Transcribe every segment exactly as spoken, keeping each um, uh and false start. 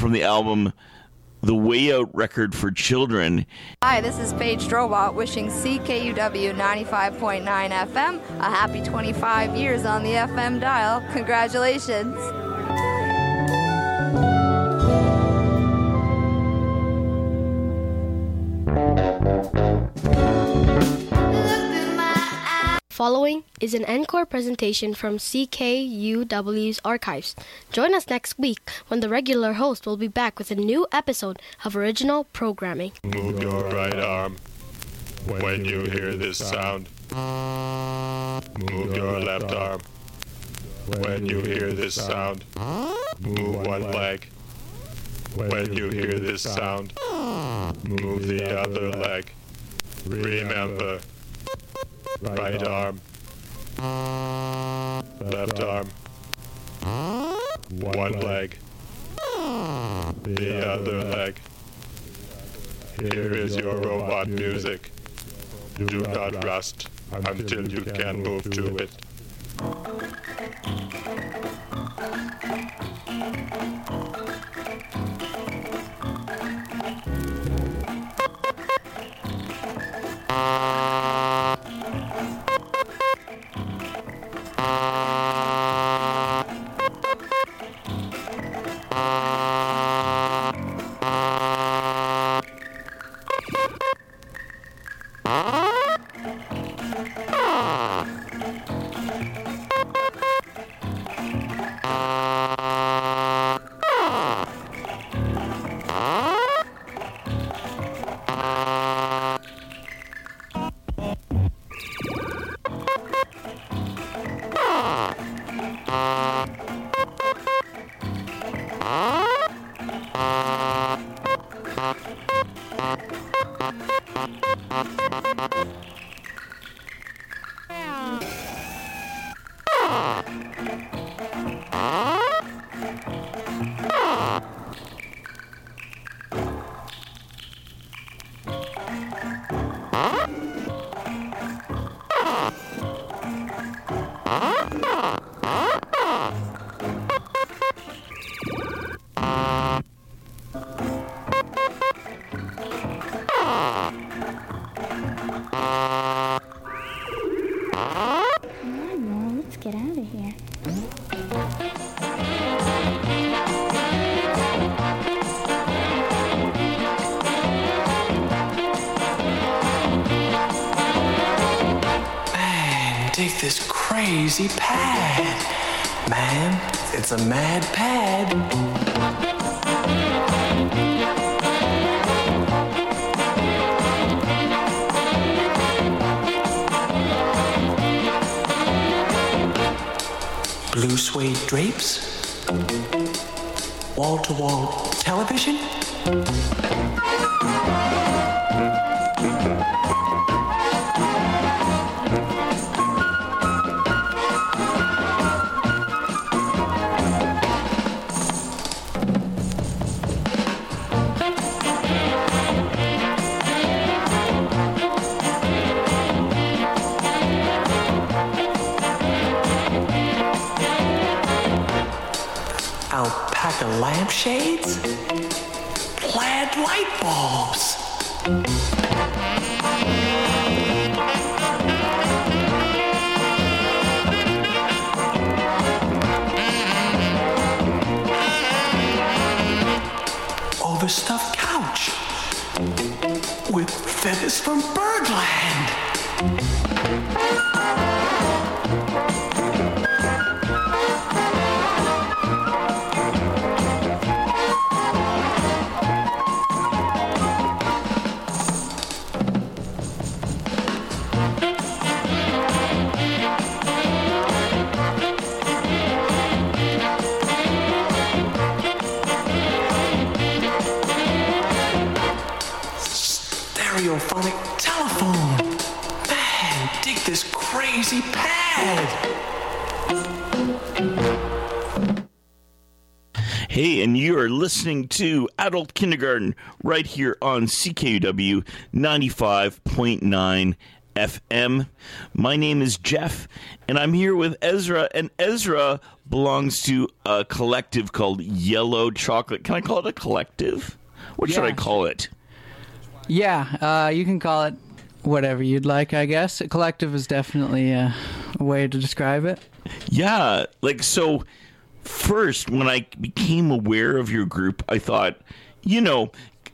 from the album The Way Out Record for Children. Hi, this is Paige Strobot wishing C K U W ninety-five point nine F M a happy twenty-five years on the F M dial. Congratulations. Following is an encore presentation from C K U W's archives. Join us next week when the regular host will be back with a new episode of original programming. Move your right arm when you hear this sound. Move your left arm when you hear this sound. Move one leg when you hear this sound. Move the other leg. Remember, right arm, left arm, one leg, the other leg. Here is your robot music. Do not rust until you can move to it. This crazy pad. Man, it's a mad pad. Blue suede drapes, wall-to-wall television. Alpaca lampshades, plaid light bulbs. Overstuffed couch with feathers from Birdland. Stereophonic telephone. Man, dig this crazy pad. Hey, and you are listening to Adult Kindergarten right here on C K U W ninety-five point nine F M. My name is Jeff, and I'm here with Ezra, and Ezra belongs to a collective called Yellow Chocolate. Can I call it a collective? What yeah. should I call it? Yeah, uh, you can call it whatever you'd like, I guess. A collective is definitely a, a way to describe it. Yeah, like, so first, when I became aware of your group, I thought, you know,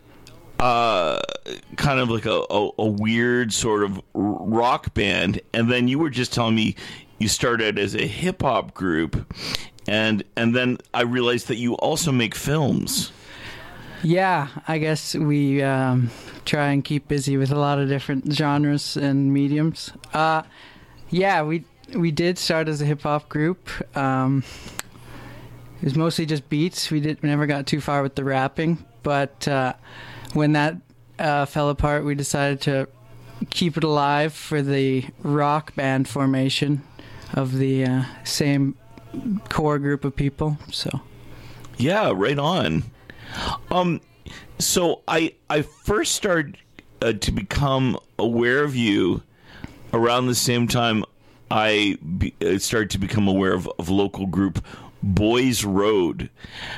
uh, kind of like a, a, a weird sort of rock band. And then you were just telling me you started as a hip hop group. And, and then I realized that you also make films. Yeah, I guess we um, try and keep busy with a lot of different genres and mediums. Uh, yeah, we we did start as a hip hop group. Um, it was mostly just beats. We did we never got too far with the rapping, but uh, when that uh, fell apart, we decided to keep it alive for the rock band formation of the uh, same core group of people. So, yeah, right on. Um, so I I first started uh, to become aware of you around the same time I be, uh, started to become aware of, of local group Boys Road.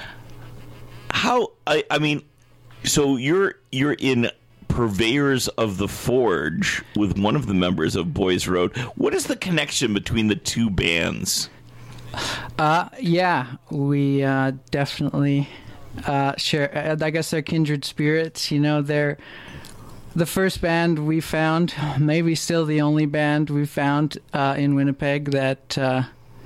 How I I mean, so you're you're in Purveyors of the Forge with one of the members of Boys Road. What is the connection between the two bands? Uh, yeah, we uh, definitely. Uh, share. I guess they're kindred spirits. You know, they're the first band we found, maybe still the only band we found uh, in Winnipeg that uh,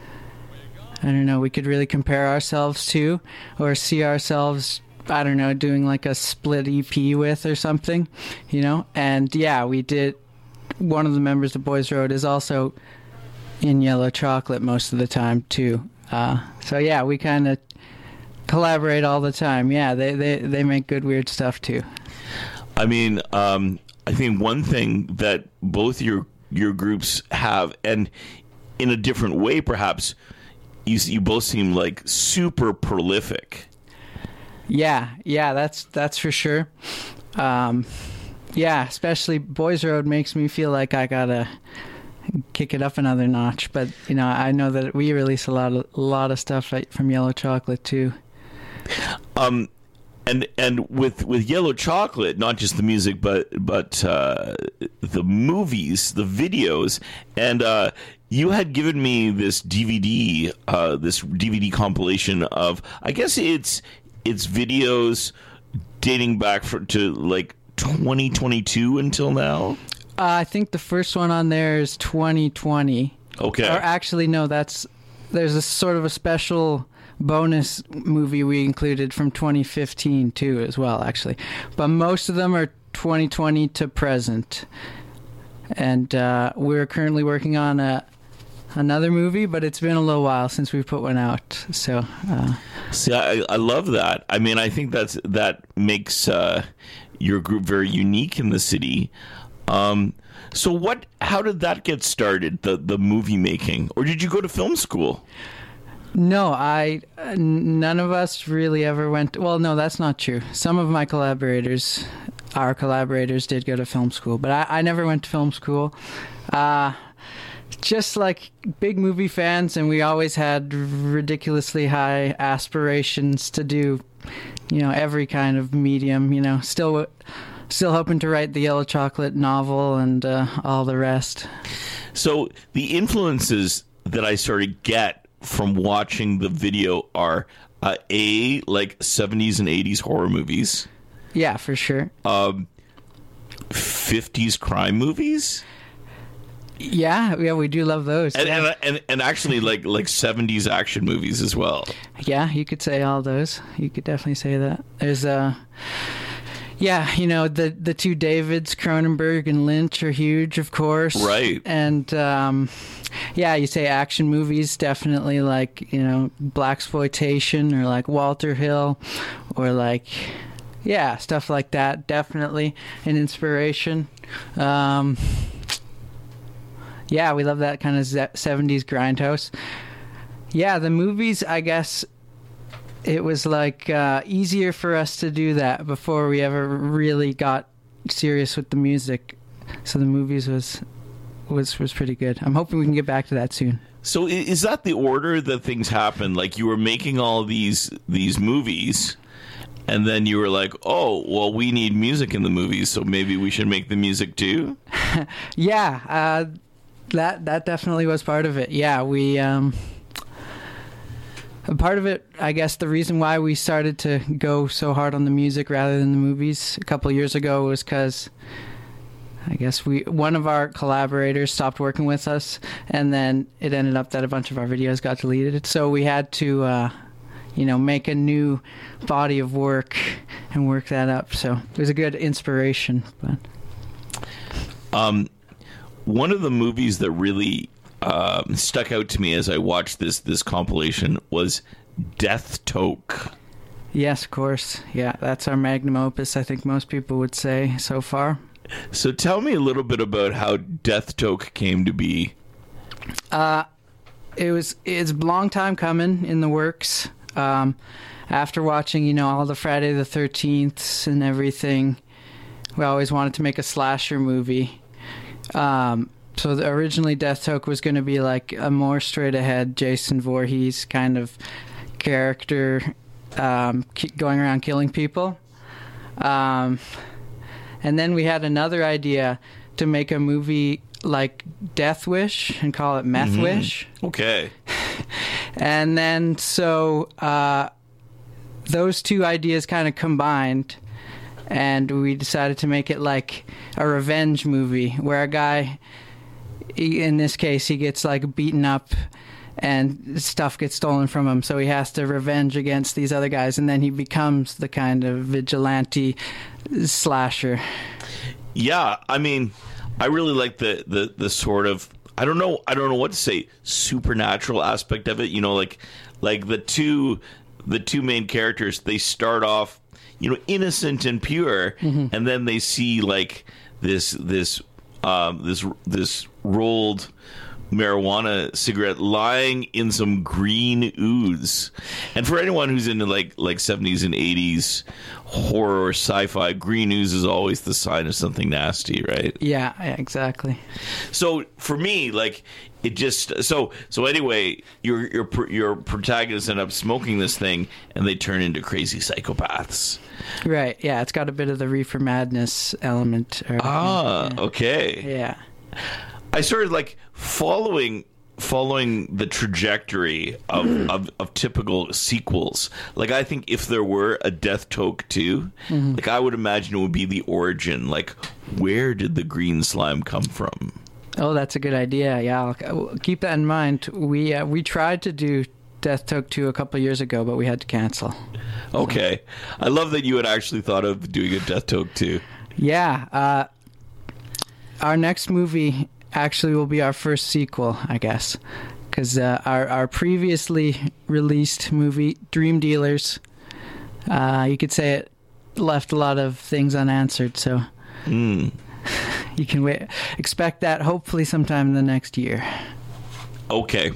I don't know we could really compare ourselves to or see ourselves. I don't know, doing like a split E P with or something. You know, and yeah, we did. One of the members of Boys Road is also in Yellow Chocolate most of the time too. Uh, so yeah, we kind of collaborate all the time. Yeah, they, they, they make good weird stuff too. I mean, um, I think one thing that both your your groups have, and in a different way perhaps, you you both seem like super prolific. Yeah, yeah, that's that's for sure. Um, yeah, especially Boys Road makes me feel like I gotta kick it up another notch. But you know, I know that we release a lot of a lot of stuff from Yellow Chocolate too. Um, and and with with Yellow Chocolate, not just the music, but but uh, the movies, the videos, and uh, you had given me this D V D, uh, this D V D compilation of, I guess it's it's videos dating back for, to like twenty twenty-two until now. Uh, I think the first one on there is twenty twenty. Okay. Or actually, no, that's there's a sort of a special bonus movie we included from twenty fifteen too as well, actually. But most of them are twenty twenty to present. And uh, we're currently working on a another movie, but it's been a little while since we put one out. So, uh, see, I, I love that. I mean, I think that's that makes uh, your group very unique in the city. Um, so, what? How did that get started? The the movie making, or did you go to film school? No, I. Uh, none of us really ever went. Well, no, that's not true. Some of my collaborators, our collaborators, did go to film school, but I, I never went to film school. Uh, just like big movie fans, and we always had ridiculously high aspirations to do, you know, every kind of medium. You know, still, still hoping to write the Yellow Chocolate novel and uh, all the rest. So the influences that I sort of get from watching the video are uh, a like seventies and eighties horror movies. Yeah, for sure. Um, fifties crime movies. Yeah, yeah, we do love those. And yeah. and, and and actually like like seventies action movies as well. Yeah, you could say all those. You could definitely say that. There's a uh, yeah, you know, the the two Davids, Cronenberg and Lynch, are huge, of course. Right. And um, yeah, you say action movies, definitely like, you know, blaxploitation or like Walter Hill or like, yeah, stuff like that. Definitely an inspiration. Um, yeah, we love that kind of seventies grindhouse. Yeah, the movies, I guess it was like uh, easier for us to do that before we ever really got serious with the music. So the movies was was was pretty good. I'm hoping we can get back to that soon. So i- is that the order that things happen? Like you were making all these these movies, and then you were like, oh, well, we need music in the movies, so maybe we should make the music too? Yeah, uh, that that definitely was part of it. Yeah, we... Um, a part of it, I guess the reason why we started to go so hard on the music rather than the movies a couple of years ago was because I guess we one of our collaborators stopped working with us, and then it ended up that a bunch of our videos got deleted. So we had to, uh, you know, make a new body of work and work that up. So it was a good inspiration. But Um, one of the movies that really um, stuck out to me as I watched this this compilation was Death Toke. yes, of course. Yeah, that's our magnum opus, I think most people would say so far. So tell me a little bit about how Death Toke came to be. It was it's a long time coming in the works. Um, after watching, you know, all the Friday the thirteenths and everything, we always wanted to make a slasher movie. Um, so the, originally Death Toke was going to be like a more straight ahead Jason Voorhees kind of character, um, ki- going around killing people. Um, and then we had another idea to make a movie like Death Wish and call it Meth Wish. Okay. And then so uh, those two ideas kind of combined, and we decided to make it like a revenge movie where a guy, he, in this case, he gets like beaten up and stuff gets stolen from him, so he has to revenge against these other guys, and then he becomes the kind of vigilante slasher. Yeah, I mean, I really like the, the, the sort of, I don't know, I don't know what to say, supernatural aspect of it. You know, like like the two the two main characters, they start off, you know, innocent and pure, mm-hmm. and then they see like this this um, this this rolled marijuana cigarette lying in some green ooze. And for anyone who's into like like seventies and eighties horror or sci-fi, green ooze is always the sign of something nasty, right? Yeah, yeah, exactly. So for me, like it just so so anyway, your your your protagonists end up smoking this thing, and they turn into crazy psychopaths. Right. Yeah, it's got a bit of the reefer madness element. Or, Ah, yeah. okay. Yeah. I started like following following the trajectory of, of, of typical sequels. Like I think if there were a Death Toke two, mm-hmm. like I would imagine it would be the origin. Like where did the green slime come from? Oh, that's a good idea. Yeah, I'll, I'll keep that in mind. We uh, we tried to do Death Toke two a couple of years ago, but we had to cancel. Okay. I love that you had actually thought of doing a Death Toke two. Yeah. Uh, our next movie actually will be our first sequel, I guess, because uh, our our previously released movie, Dream Dealers, uh, you could say it left a lot of things unanswered. So mm. you can wait, expect that hopefully sometime in the next year. Okay.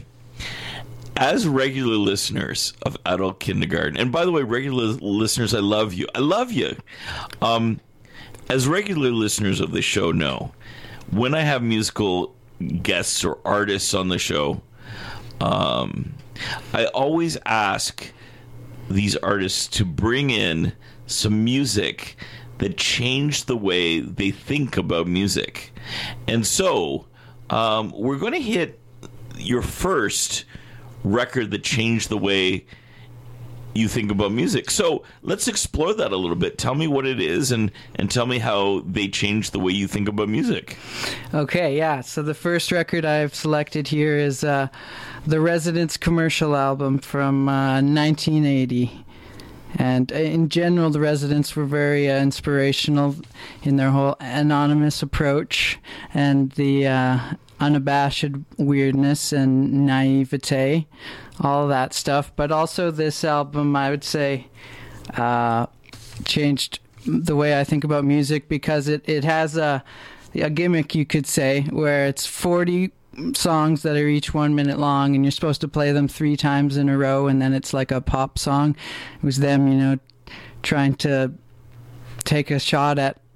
As regular listeners of Adult Kindergarten, and by the way, regular listeners, I love you. I love you. Um, as regular listeners of the show know, when I have musical guests or artists on the show, um, I always ask these artists to bring in some music that changed the way they think about music. And so um, we're going to hit your first record that changed the way you think about music. So let's explore that a little bit. Tell me what it is, and, and tell me how they changed the way you think about music. Okay, yeah. So the first record I've selected here is uh, the Residents commercial album from uh, nineteen eighty. And in general, the Residents were very uh, inspirational in their whole anonymous approach and the uh, unabashed weirdness and naivete, all of that stuff. But also this album, I would say, uh, changed the way I think about music because it, it has a, a gimmick, you could say, where it's forty songs that are each one minute long, and you're supposed to play them three times in a row, and then it's like a pop song. It was them, you know, trying to take a shot at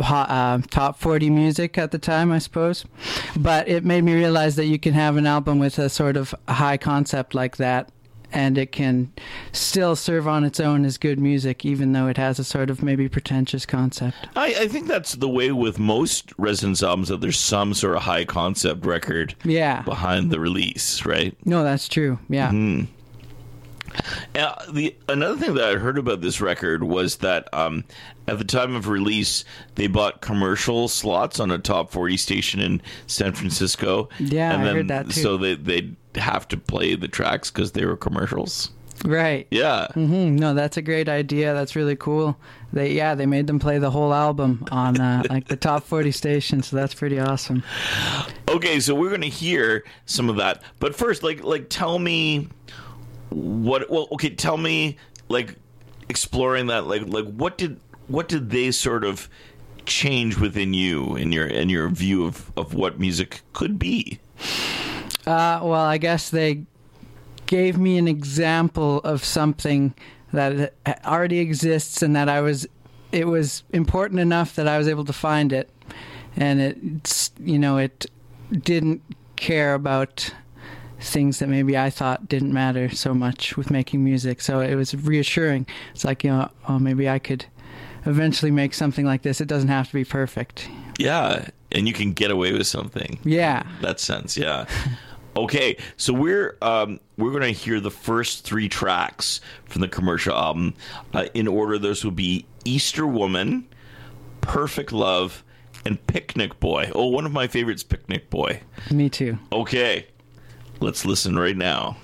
hot, uh, top forty music at the time, I suppose. But it made me realize that you can have an album with a sort of high concept like that, and it can still serve on its own as good music, even though it has a sort of maybe pretentious concept. I, I think that's the way with most Residence albums, that there's some sort of high concept record Yeah. behind the release, right? No, that's true. Yeah. Mm-hmm. Uh, the another thing that I heard about this record was that um, at the time of release, they bought commercial slots on a top forty station in San Francisco. Yeah, and I then, heard that too. So they they'd have to play the tracks because they were commercials. Right. Yeah. Mm-hmm. No, that's a great idea. That's really cool. They yeah, they made them play the whole album on uh, like the top forty stations. So that's pretty awesome. Okay, so we're gonna hear some of that, but first, like like tell me. What? Well, okay. Tell me, like, exploring that, like, like what did what did they sort of change within you in your in your view of, of what music could be? Uh, well, I guess they gave me an example of something that already exists, and that I was it was important enough that I was able to find it, and it's you know it didn't care about things that maybe I thought didn't matter so much with making music. So it was reassuring. It's like, you know, oh, maybe I could eventually make something like this. It doesn't have to be perfect. Yeah, and you can get away with something. Yeah. In that sense, yeah. Okay, so we're um, we're going to hear the first three tracks from the commercial album. Uh, in order, those will be Easter Woman, Perfect Love, and Picnic Boy. Oh, one of my favorites, Picnic Boy. Me too. Okay. Let's listen right now.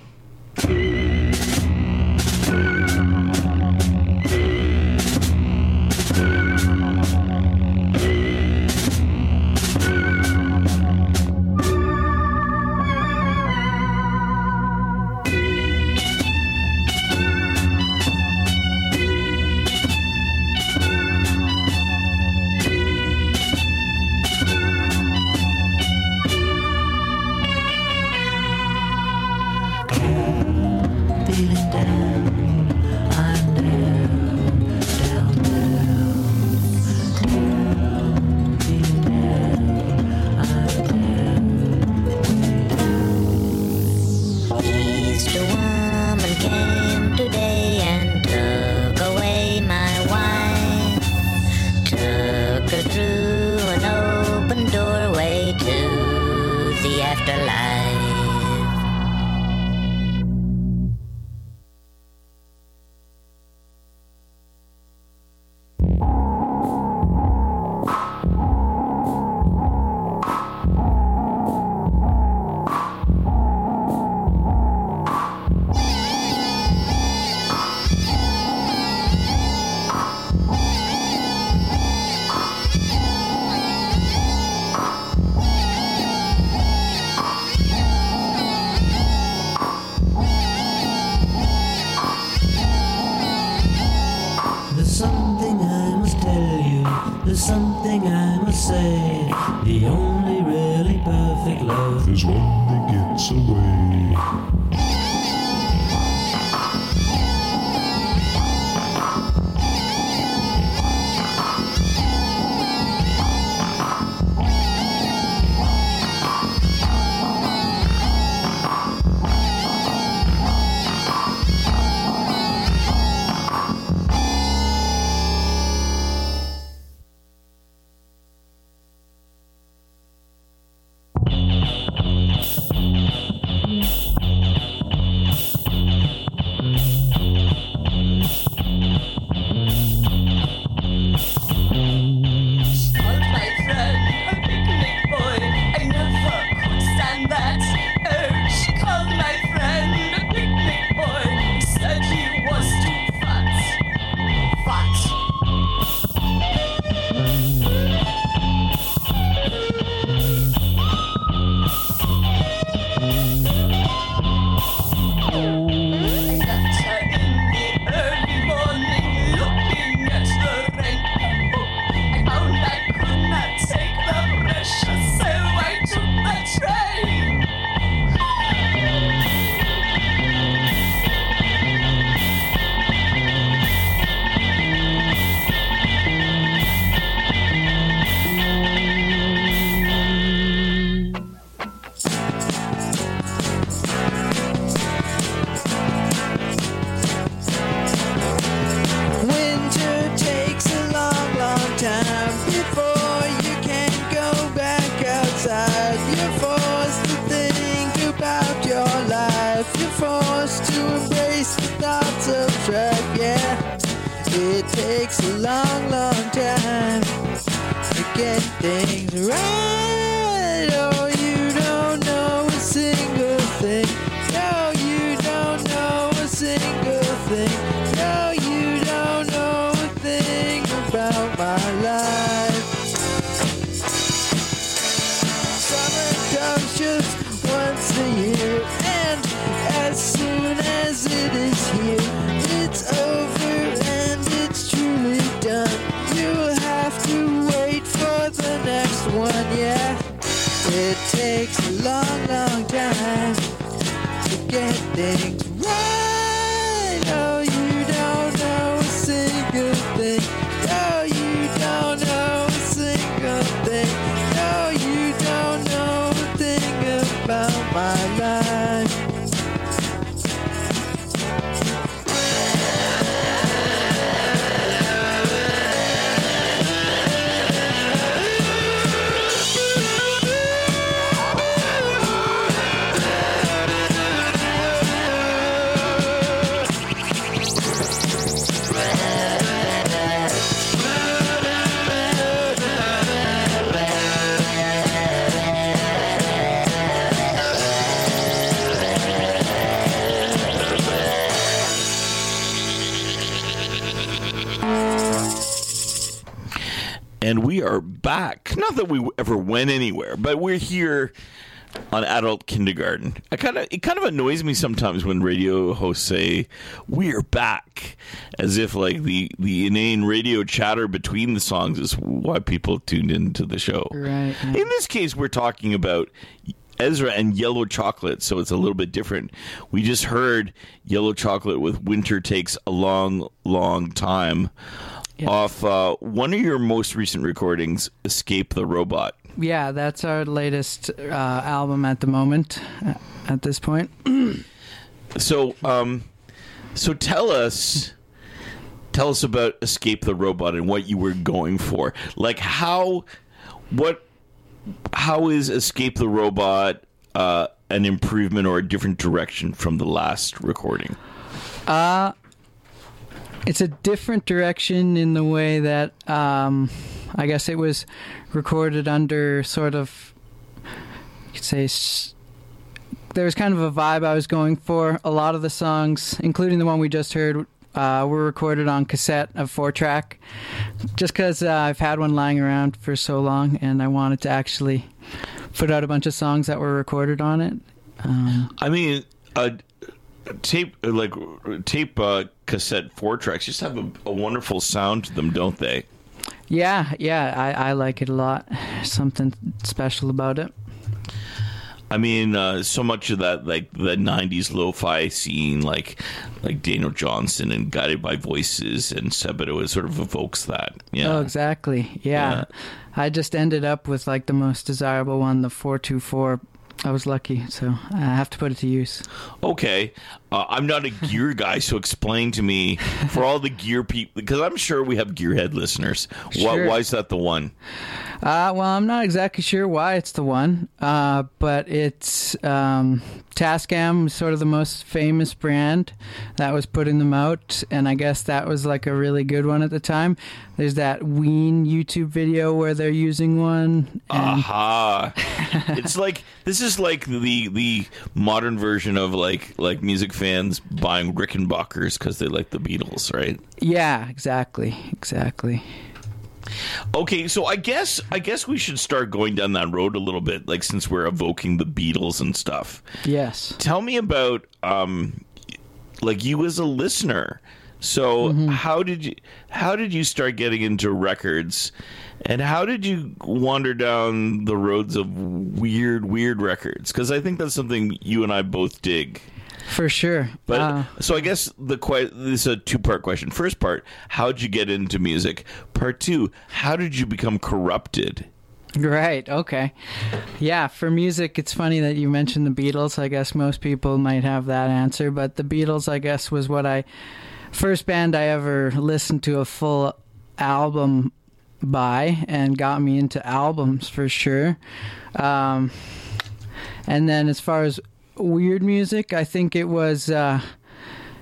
Something I must say, the only really perfect love is one that gets away. It takes a long, long time to get things right. Oh, you don't know a single thing. No, you don't know a single thing. No, you don't know a thing about my life. Summer comes just once a year, and as soon as it is here, it's over and it's truly done. You'll have to wait for the next one, yeah. It takes a long, long time to get things right. Oh, you don't know a single thing. No, you don't know a single thing. No, you don't know a thing about my life. And we are back. Not that we ever went anywhere, but we're here on Adult Kindergarten. I kind of it kind of annoys me sometimes when radio hosts say we're back, as if like the the inane radio chatter between the songs is why people tuned into the show. Right. In this case, we're talking about Ezra and Yellow Chocolate, so it's a little bit different. We just heard Yellow Chocolate with Winter Takes a Long, Long Time. Yeah. Off uh, one of your most recent recordings, Escape the Robot. Yeah, that's our latest uh, album at the moment, uh, at this point. so, um, so tell us, tell us about Escape the Robot and what you were going for. Like how, what, how is Escape the Robot uh, an improvement or a different direction from the last recording? Uh It's a different direction in the way that um, I guess it was recorded under sort of, you could say, s- there was kind of a vibe I was going for. A lot of the songs, including the one we just heard, uh, were recorded on cassette of four track, just because uh, I've had one lying around for so long, and I wanted to actually put out a bunch of songs that were recorded on it. Um, I mean, uh, tape like tape uh, cassette four tracks just have a, a wonderful sound to them, don't they? Yeah, yeah, I, I like it a lot. Something special about it. I mean, uh, so much of that, like the nineties lo-fi scene, like like Daniel Johnston and Guided by Voices and Sebadoh, it sort of evokes that. Yeah. Oh, exactly. Yeah. yeah. I just ended up with like the most desirable one, the four two four. I was lucky, so I have to put it to use. Okay. Uh, I'm not a gear guy, so explain to me, for all the gear people, because I'm sure we have gearhead listeners. Sure. Why, why is that the one? Uh, well, I'm not exactly sure why it's the one, uh, but it's um, Tascam, sort of the most famous brand that was putting them out, and I guess that was like a really good one at the time. There's that Ween YouTube video where they're using one. And Aha! It's like this is like the the modern version of like like music fans buying Rickenbackers because they like the Beatles, right? Yeah, exactly, exactly. Okay, so I guess I guess we should start going down that road a little bit, like since we're evoking the Beatles and stuff. Yes. Tell me about um, like you as a listener. So mm-hmm. how did you how did you start getting into records, and how did you wander down the roads of weird weird records? Because I think that's something you and I both dig. For sure. But uh, so I guess the que- this is a two-part question. First part, how did you get into music? Part two, how did you become corrupted? Right, okay. Yeah, for music, it's funny that you mentioned the Beatles. I guess most people might have that answer, but the Beatles, I guess, was what I first band I ever listened to a full album by and got me into albums for sure. Um, and then as far as weird music, I think it was uh,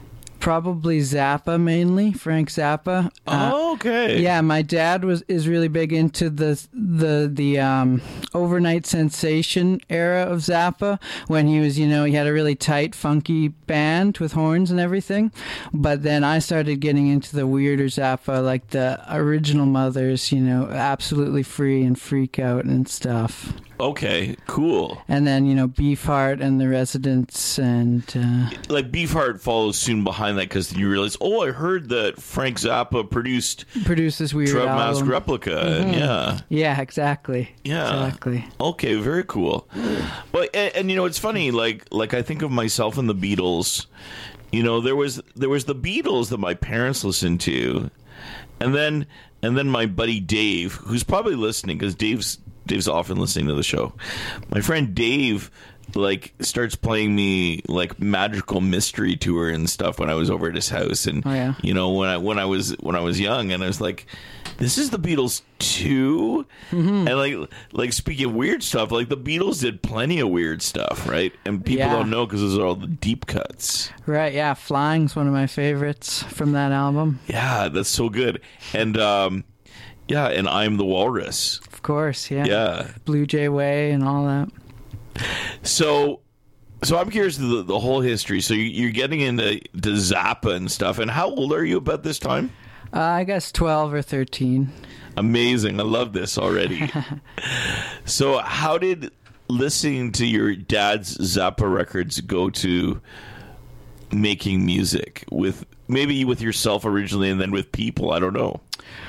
probably Zappa mainly, Frank Zappa. Uh, Oh, okay. Yeah, my dad was is really big into the the the um, overnight sensation era of Zappa when he was, you know, he had a really tight, funky band with horns and everything. But then I started getting into the weirder Zappa, like the original Mothers, you know, Absolutely Free and Freak Out and stuff. Okay, cool. And then, you know, Beefheart and the Residents and... Uh, Like Beefheart follows soon behind that because you realize, oh, I heard that Frank Zappa produced produce this weird Trub Mask album. Replica. Mhm. And yeah. Yeah, exactly. Yeah. Exactly. Okay, very cool. But and, and you know, it's funny. Like like I think of myself and the Beatles. You know, there was there was the Beatles that my parents listened to, and then and then my buddy Dave, who's probably listening because Dave's Dave's often listening to the show. My friend Dave like starts playing me like Magical Mystery Tour and stuff when I was over at his house, and oh, yeah. you know when I when I was when I was young, and I was like, this is the Beatles too. Mm-hmm. And like like speaking of weird stuff, like the Beatles did plenty of weird stuff, right? And people Yeah. don't know because those are all the deep cuts. Right, yeah. Flying's one of my favorites from that album. Yeah, that's so good. And um yeah, and I'm the Walrus. Of course, yeah. Yeah. Blue Jay Way and all that. So, so I'm curious the, the whole history. So you- you're getting into to Zappa and stuff. And how old are you about this time? Uh, I guess twelve or thirteen. Amazing. I love this already. So how did listening to your dad's Zappa records go to making music with maybe with yourself originally and then with people? I don't know.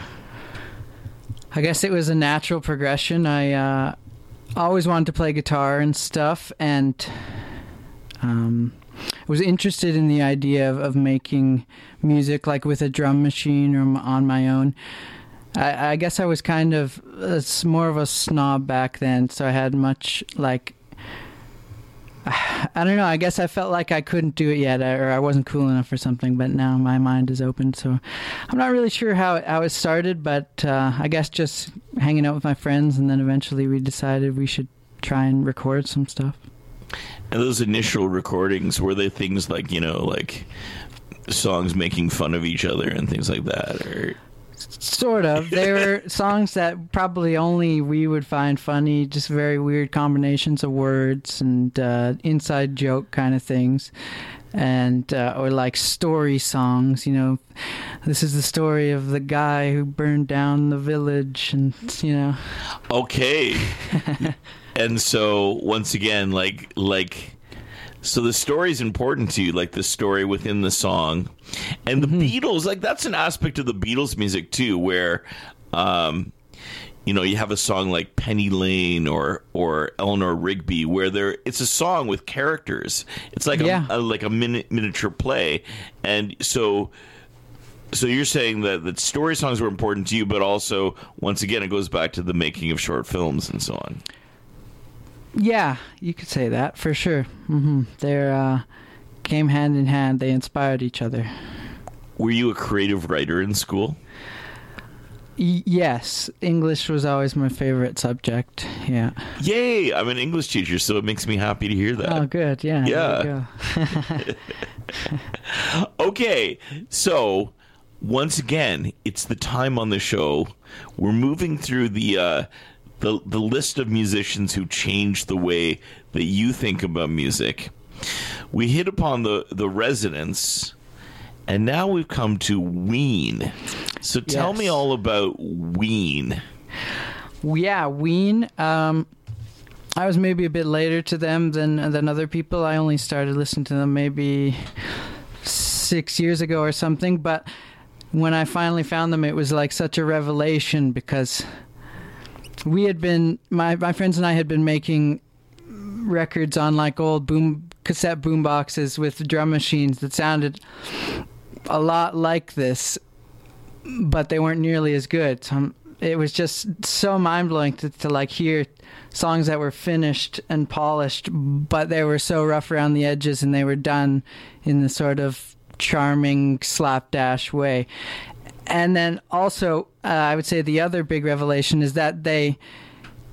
I guess it was a natural progression. I uh, always wanted to play guitar and stuff, and um, was interested in the idea of, of making music like with a drum machine or m- on my own. I, I guess I was kind of uh, s- more of a snob back then, so I had much like I don't know. I guess I felt like I couldn't do it yet, or I wasn't cool enough or something. But now my mind is open, so I'm not really sure how it, how it started. But uh, I guess just hanging out with my friends, and then eventually we decided we should try and record some stuff. And those initial recordings, were they things like, you know, like songs making fun of each other and things like that, or? Sort of. They were songs that probably only we would find funny, just very weird combinations of words and uh, inside joke kind of things. And uh, or like story songs, you know, this is the story of the guy who burned down the village, and you know. Okay. And so once again, like like so the story is important to you, like the story within the song. And the mm-hmm. Beatles, like that's an aspect of the Beatles music too, where um you know, you have a song like Penny Lane or or Eleanor Rigby, where there it's a song with characters. It's like yeah. a, a like a mini, miniature play. And so so you're saying that that story songs were important to you, but also once again it goes back to the making of short films and so on. Yeah, you could say that for sure. Mm-hmm. They uh, came hand in hand. They inspired each other. Were you a creative writer in school? Y- yes, English was always my favorite subject. Yeah. Yay! I'm an English teacher, so it makes me happy to hear that. Oh, good. Yeah. Yeah. Okay, so once again, it's the time on the show. We're moving through the. Uh, The the list of musicians who changed the way that you think about music. We hit upon the, the Residents, and now we've come to Ween. So tell Yes. me all about Ween. Yeah, Ween. Um, I was maybe a bit later to them than than other people. I only started listening to them maybe six years ago or something. But when I finally found them, it was like such a revelation because we had been, my, my friends and I had been making records on like old boom cassette boom boxes with drum machines that sounded a lot like this, but they weren't nearly as good. So it was just so mind-blowing to, to like hear songs that were finished and polished, but they were so rough around the edges and they were done in the sort of charming slapdash way. And then also, uh, I would say the other big revelation is that they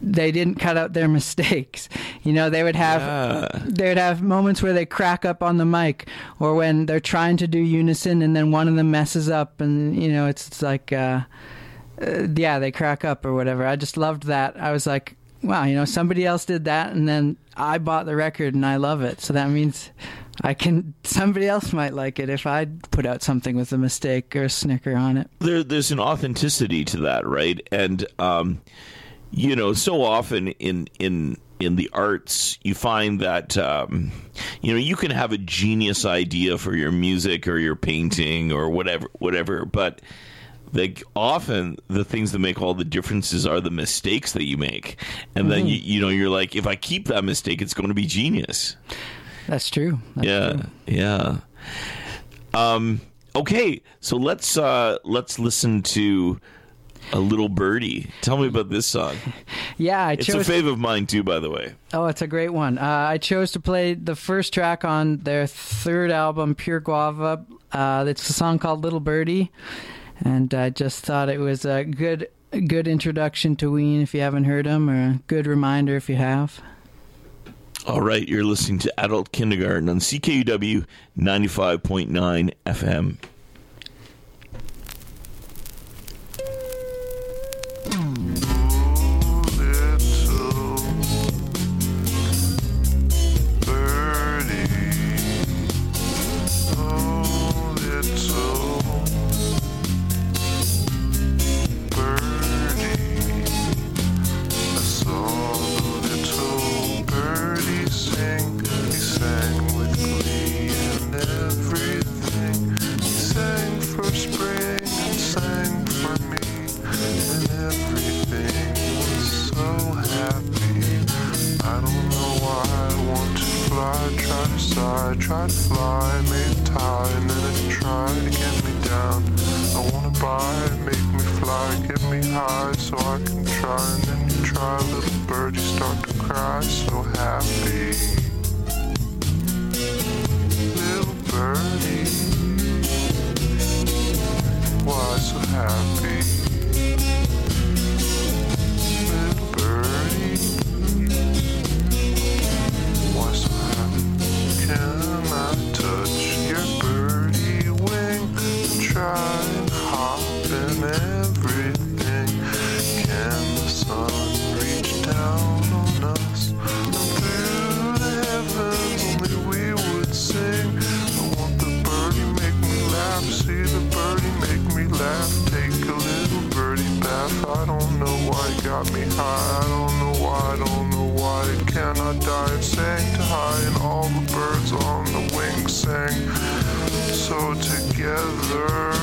they didn't cut out their mistakes. You know, they would have Yeah. they would have moments where they crack up on the mic, or when they're trying to do unison and then one of them messes up, and you know, it's, it's like, uh, uh, yeah, they crack up or whatever. I just loved that. I was like, wow, you know, somebody else did that, and then I bought the record and I love it. So that means I can. Somebody else might like it if I put out something with a mistake or a snicker on it. There, there's an authenticity to that, right? And um, you know, so often in in in the arts, you find that um, you know, you can have a genius idea for your music or your painting or whatever, whatever, but the, often the things that make all the differences are the mistakes that you make, and then you, you know, you're like, if I keep that mistake, it's going to be genius. That's true. That's yeah, true. yeah. Um, okay, so let's uh, let's listen to A Little Birdie. Tell me about this song. Yeah, I It's chose. a fave of mine too, by the way. Oh, it's a great one. Uh, I chose to play the first track on their third album, Pure Guava. Uh, it's a song called Little Birdie, and I just thought it was a good, good introduction to Ween if you haven't heard them, or a good reminder if you have. All right, you're listening to Adult Kindergarten on C K U W ninety-five point nine F M. Try to fly, made tie, and then it tried to get me down. I wanna buy, make me fly, get me high, so I can try. And then you try, little bird, you start to cry, so happy. Little birdie, why so happy? Little birdie, why so happy? Can I touch your birdie wing and try and hop in everything? Can the sun reach down on us and through the heavens only we would sing? I want the birdie make me laugh, see the birdie make me laugh. Take a little birdie bath. I don't know why it got me high. I don't know why, I don't know why it cannot die. It sang too high and all the birds on the wing sang so together.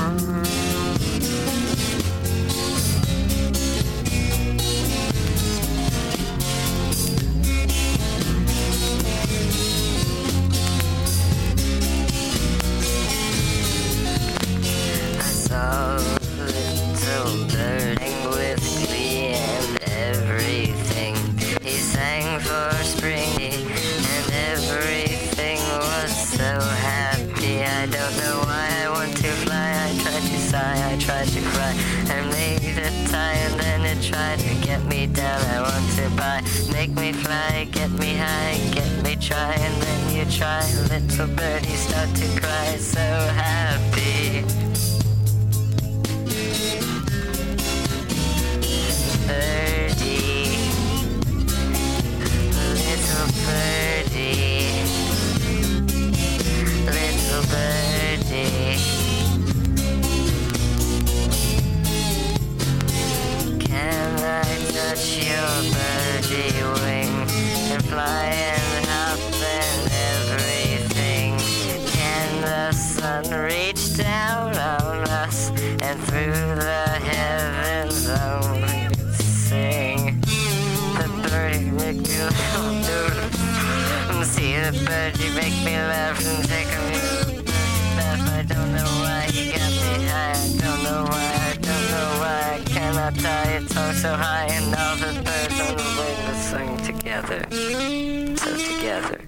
I saw a little birding with glee and everything. He sang for spring and everything was so happy. I don't know why I want to fly. I tried to sigh, I tried to cry. I made a tie and then it tried to get me down. I want to buy, make me fly, get me high, get me try. And then you try, little birdie start to cry, so happy. Birdie, little birdie, little birdie. Can I touch your birdie wing and fly and hop and everything? Can the sun reach down on us and through the heavens only sing? The birdie make me laugh. See the birdie make me laugh and take me bath. I don't know why you got me high. I don't know why. I don't know why I cannot die. It's all so high and all the birds on the wing will sing together. So together.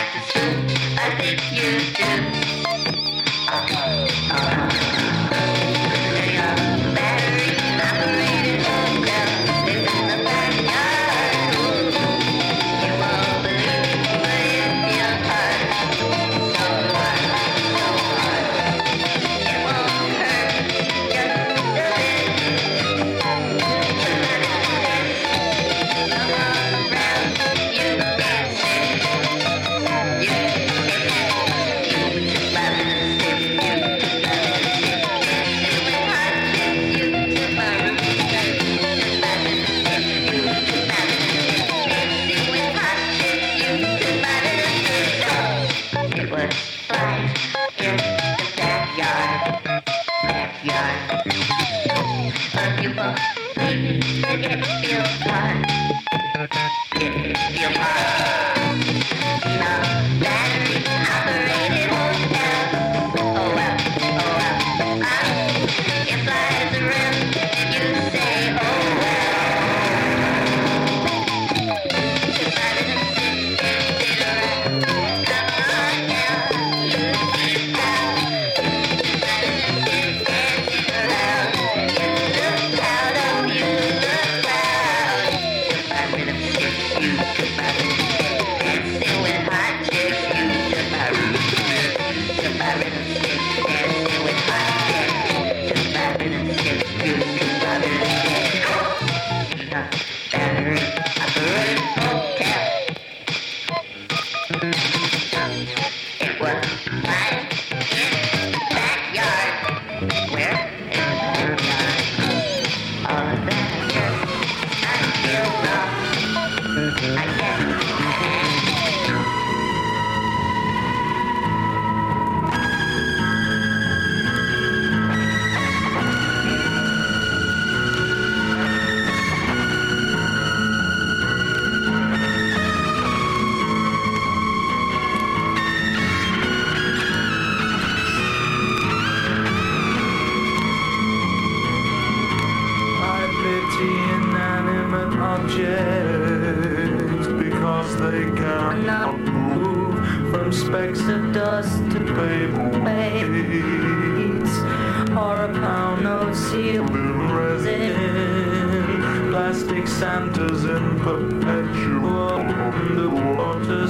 objects because they cannot move from specks of dust to paper plates or a pound note sealed in resin, plastic Santas in perpetual underwater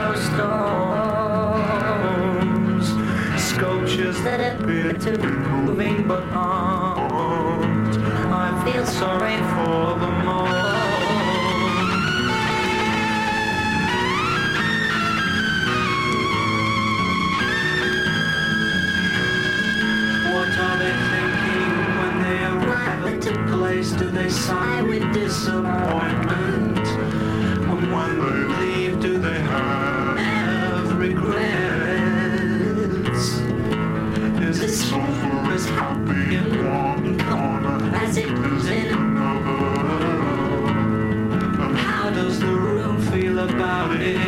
snowstorms, sculptures that appear to be moving but aren't. I feel sorry for them all. What are they thinking when they arrive at a place? Do they sigh with disappointment? And when they leave, do they have regrets? Is this sofa as happy in one corner as it is in another? And how does the room feel about it?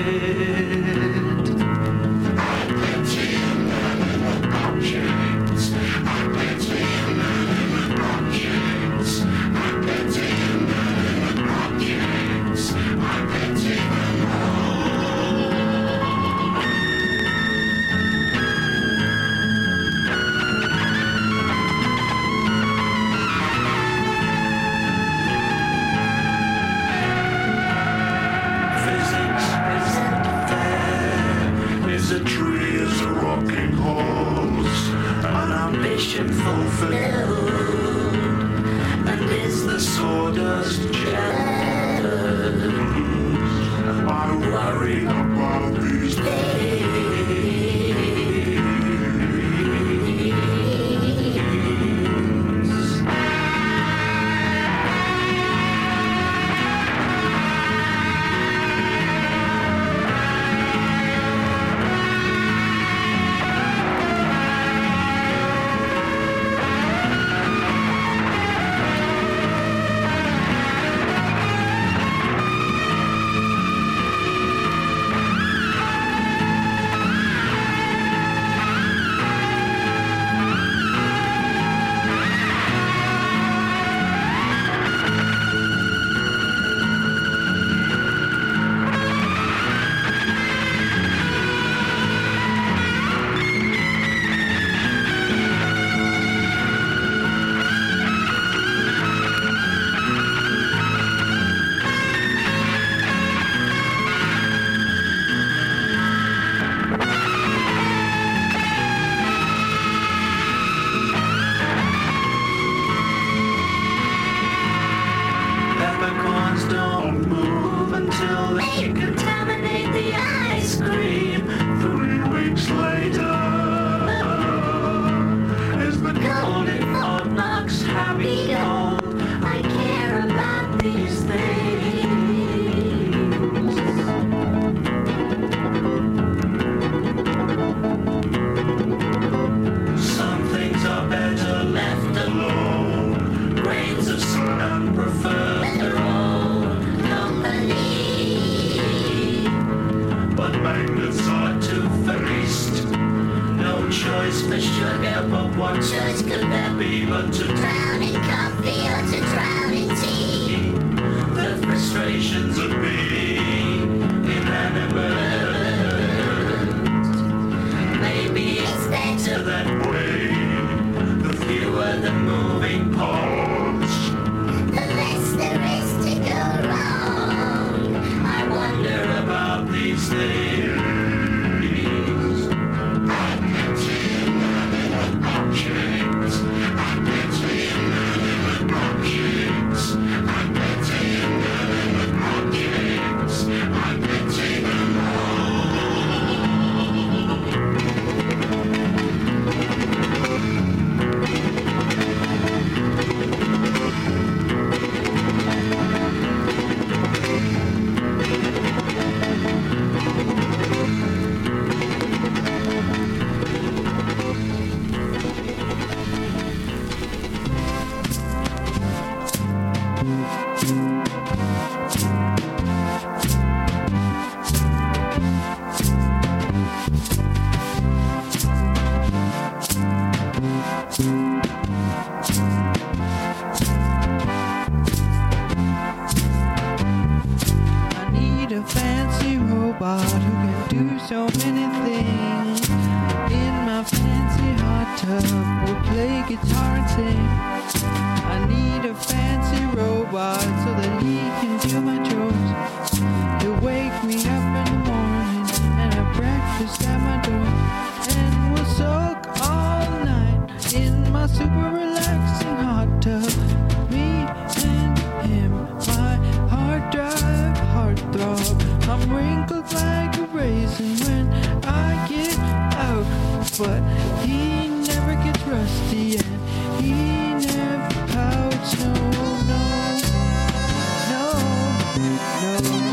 what magnets are to feast. No choice for sugar, but what choice could there be but to drown in coffee or to drown in tea? The frustrations of being inanimate. Maybe it's better that way. The fewer the moving parts, the less there is to go wrong. I wonder about these things. I'm getting inanimate objects. I'm getting inanimate objects. I'm getting inanimate objects. I'm getting along. I need a fancy robot who can do so many things. In my fancy hot tub, we'll play guitar and sing. I need a fancy robot so that he can do my chores. He'll wake me up in the morning and have breakfast at my door. And we'll soak all night in my super relaxing hot tub. Me and him, my hard drive, heart throb. I'm wrinkled like a raisin when I get out, but he never gets rusty and he never pouts. No, no, no, no.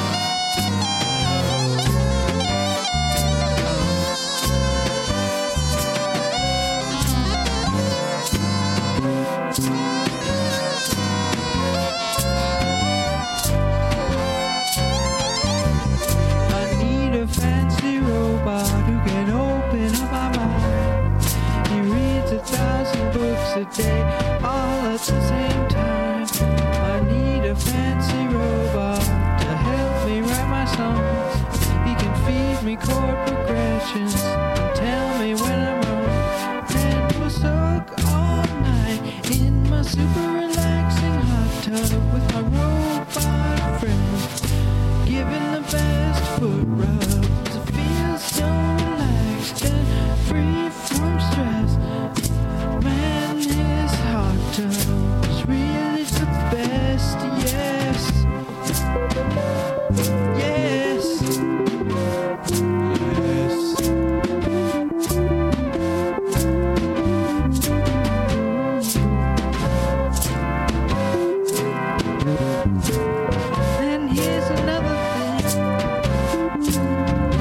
I need a fancy robot who can open up my mind. He reads a thousand books a day, all at the same time. I need a fancy robot to help me write my songs. He can feed me chord progressions and tell me when I'm wrong. And we'll soak all night in my super relaxing hot tub with my robot friends, giving the best foot rubs. It feels so relaxed and free from stress. Man, his hot tub is really the best. Yes, yes, yes. And here's another thing.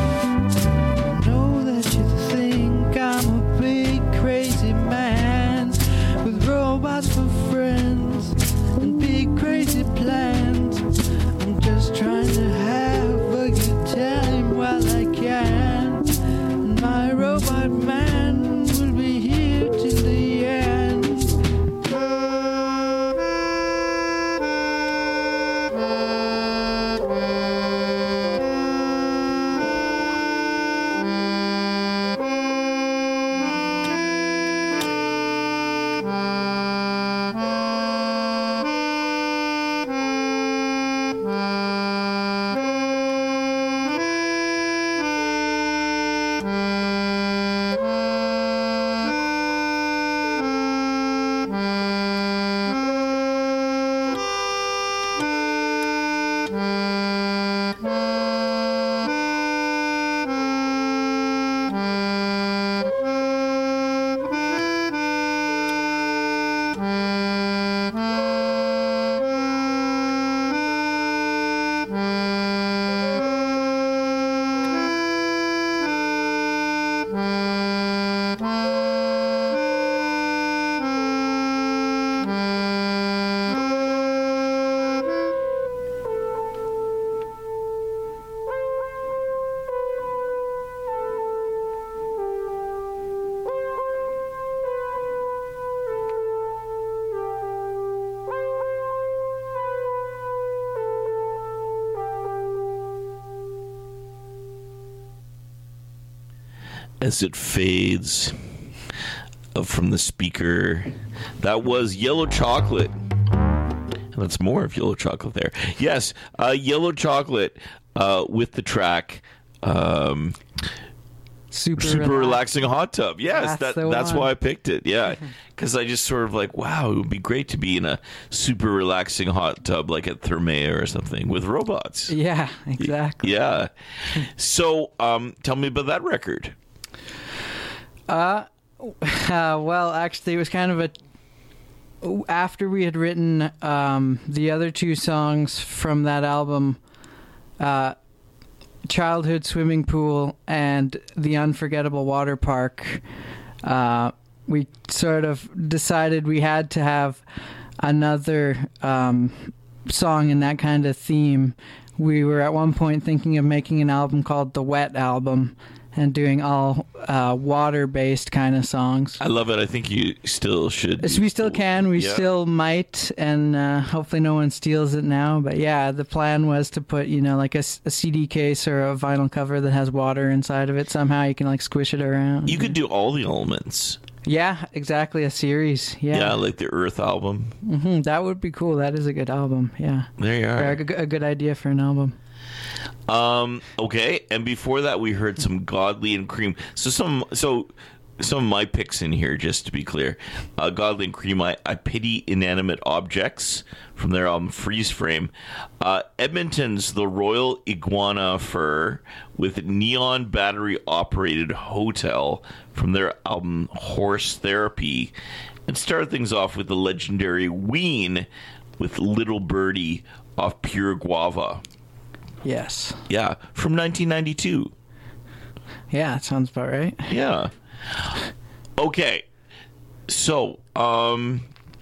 as it fades up from the speaker. That was Yellow Chocolate. And that's more of Yellow Chocolate there. Yes, uh, Yellow Chocolate uh, with the track um, Super, Super relax. Relaxing Hot Tub. Yes, That's that, the that's one. why I picked it. Yeah, because I just sort of like, wow, it would be great to be in a super relaxing hot tub like at Thermea or something with robots. Yeah, exactly. Yeah. So um, tell me about that record. Uh, uh, well, actually, it was kind of a. After we had written um, the other two songs from that album, uh, Childhood Swimming Pool and The Unforgettable Water Park, uh, we sort of decided we had to have another um, song in that kind of theme. We were at one point thinking of making an album called The Wet Album and doing all uh, water-based kind of songs. I love it. I think you still should. Yes, we still can. We Yeah. still might, and uh, hopefully no one steals it now. But yeah, the plan was to put, you know, like a, a C D case or a vinyl cover that has water inside of it. Somehow you can like squish it around. You could do all the elements. Yeah, exactly. A series. Yeah, Yeah, like the Earth album. hmm that would be cool. That is a good album. Yeah, There you Or are. a, g- a good idea for an album. Um, okay, and before that, we heard some Godly and Cream. So some, so some of my picks in here, just to be clear, uh, Godly and Cream. I, I Pity Inanimate Objects from their album Freeze Frame. Uh, Edmonton's The Royal Iguana Fur with Neon Battery Operated Hotel from their album Horse Therapy, and start things off with the legendary Ween with Little Birdie off Pure Guava. Yes. Yeah, from nineteen ninety-two. Yeah, that sounds about right. Yeah. Okay. So, um,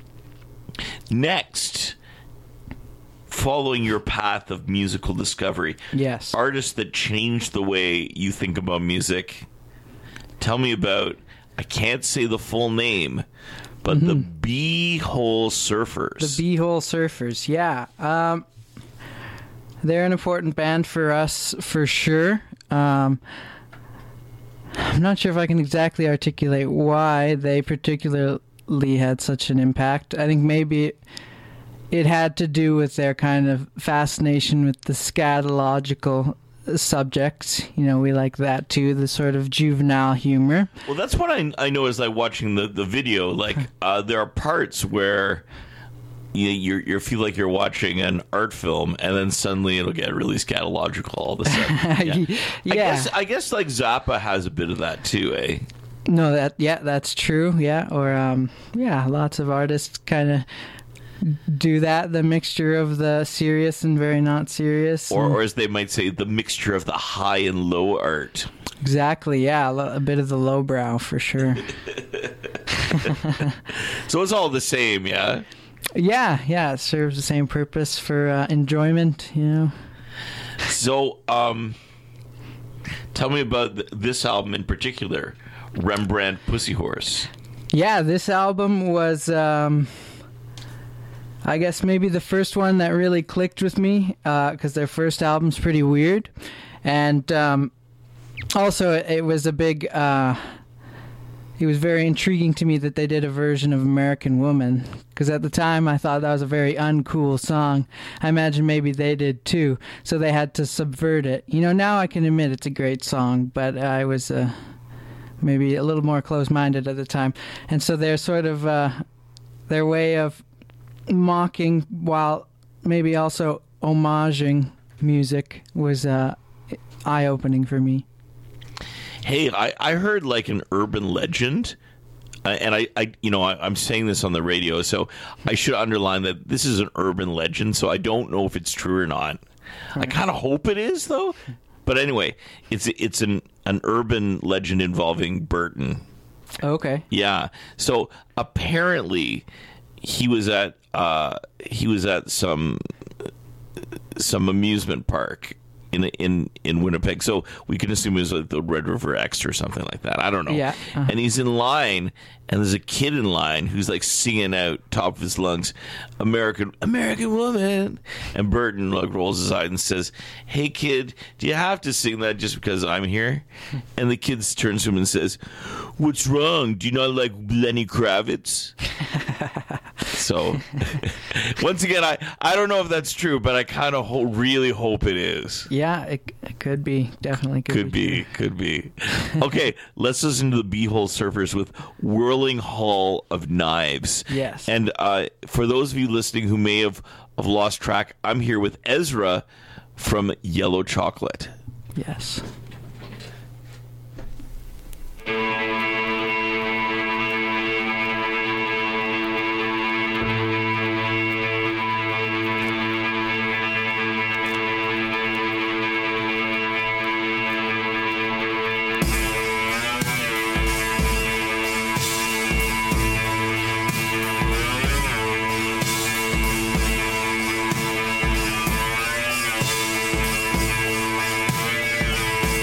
next, following your path of musical discovery, Yes. artists that changed the way you think about music. Tell me about, I can't say the full name, but the Beehole Surfers. The Beehole Surfers, yeah. Um, they're an important band for us, for sure. Um, I'm not sure if I can exactly articulate why they particularly had such an impact. I think maybe it, it had to do with their kind of fascination with the scatological subjects. You know, we like that too, the sort of juvenile humor. Well, that's what I I know as I watching the, the video. Like, uh, there are parts where you you you feel like you're watching an art film, and then suddenly it'll get really scatological all of a sudden. Yeah. I Yeah. guess I guess like Zappa has a bit of that too, eh? No, that yeah, that's true. Yeah, or um, yeah, lots of artists kind of do that. The mixture of the serious and very not serious. Or and- or as they might say, the mixture of the high and low art. exactly. Yeah, a lo- a bit of the lowbrow for sure. So it's all the same, yeah. yeah, yeah, it serves the same purpose for uh, enjoyment. You know. So, um, tell me about th- this album in particular, Rembrandt Pussy Horse. Yeah, this album was, um, I guess, maybe the first one that really clicked with me, because their first album's pretty weird. And um, also, it, it was a big, uh, it was very intriguing to me that they did a version of American Woman, because at the time I thought that was a very uncool song. I imagine maybe they did too, so they had to subvert it. You know, now I can admit it's a great song, but I was... Uh, maybe a little more close-minded at the time. And so they're sort of, uh, their way of mocking while maybe also homaging music was uh, eye-opening for me. Hey, I, I heard like an urban legend, uh, and I, I you know, I, I'm saying this on the radio, so I should underline that this is an urban legend, so I don't know if it's true or not. I kind of hope it is, though. But anyway, it's it's an, an urban legend involving Burton. Okay. Yeah. So apparently, he was at uh, he was at some some amusement park in in in Winnipeg. So we can assume it was like the Red River X or something like that. I don't know. Yeah. Uh-huh. And he's in line, and there's a kid in line who's like singing out top of his lungs, "American American Woman." And Burton like rolls his eyes and says, "Hey kid, do you have to sing that just because I'm here?" And the kid turns to him and says, "What's wrong? Do you not like Lenny Kravitz?" So, once again, I, I don't know if that's true, but I kind of ho- really hope it is. Yeah, it, it could be. Definitely could, Could be, could be. Okay, let's listen to the Beehole Surfers with Whirling Hall of Knives. Yes. And uh, for those of you listening who may have, have lost track, I'm here with Ezra from Yellow Chocolate. Yes. Thank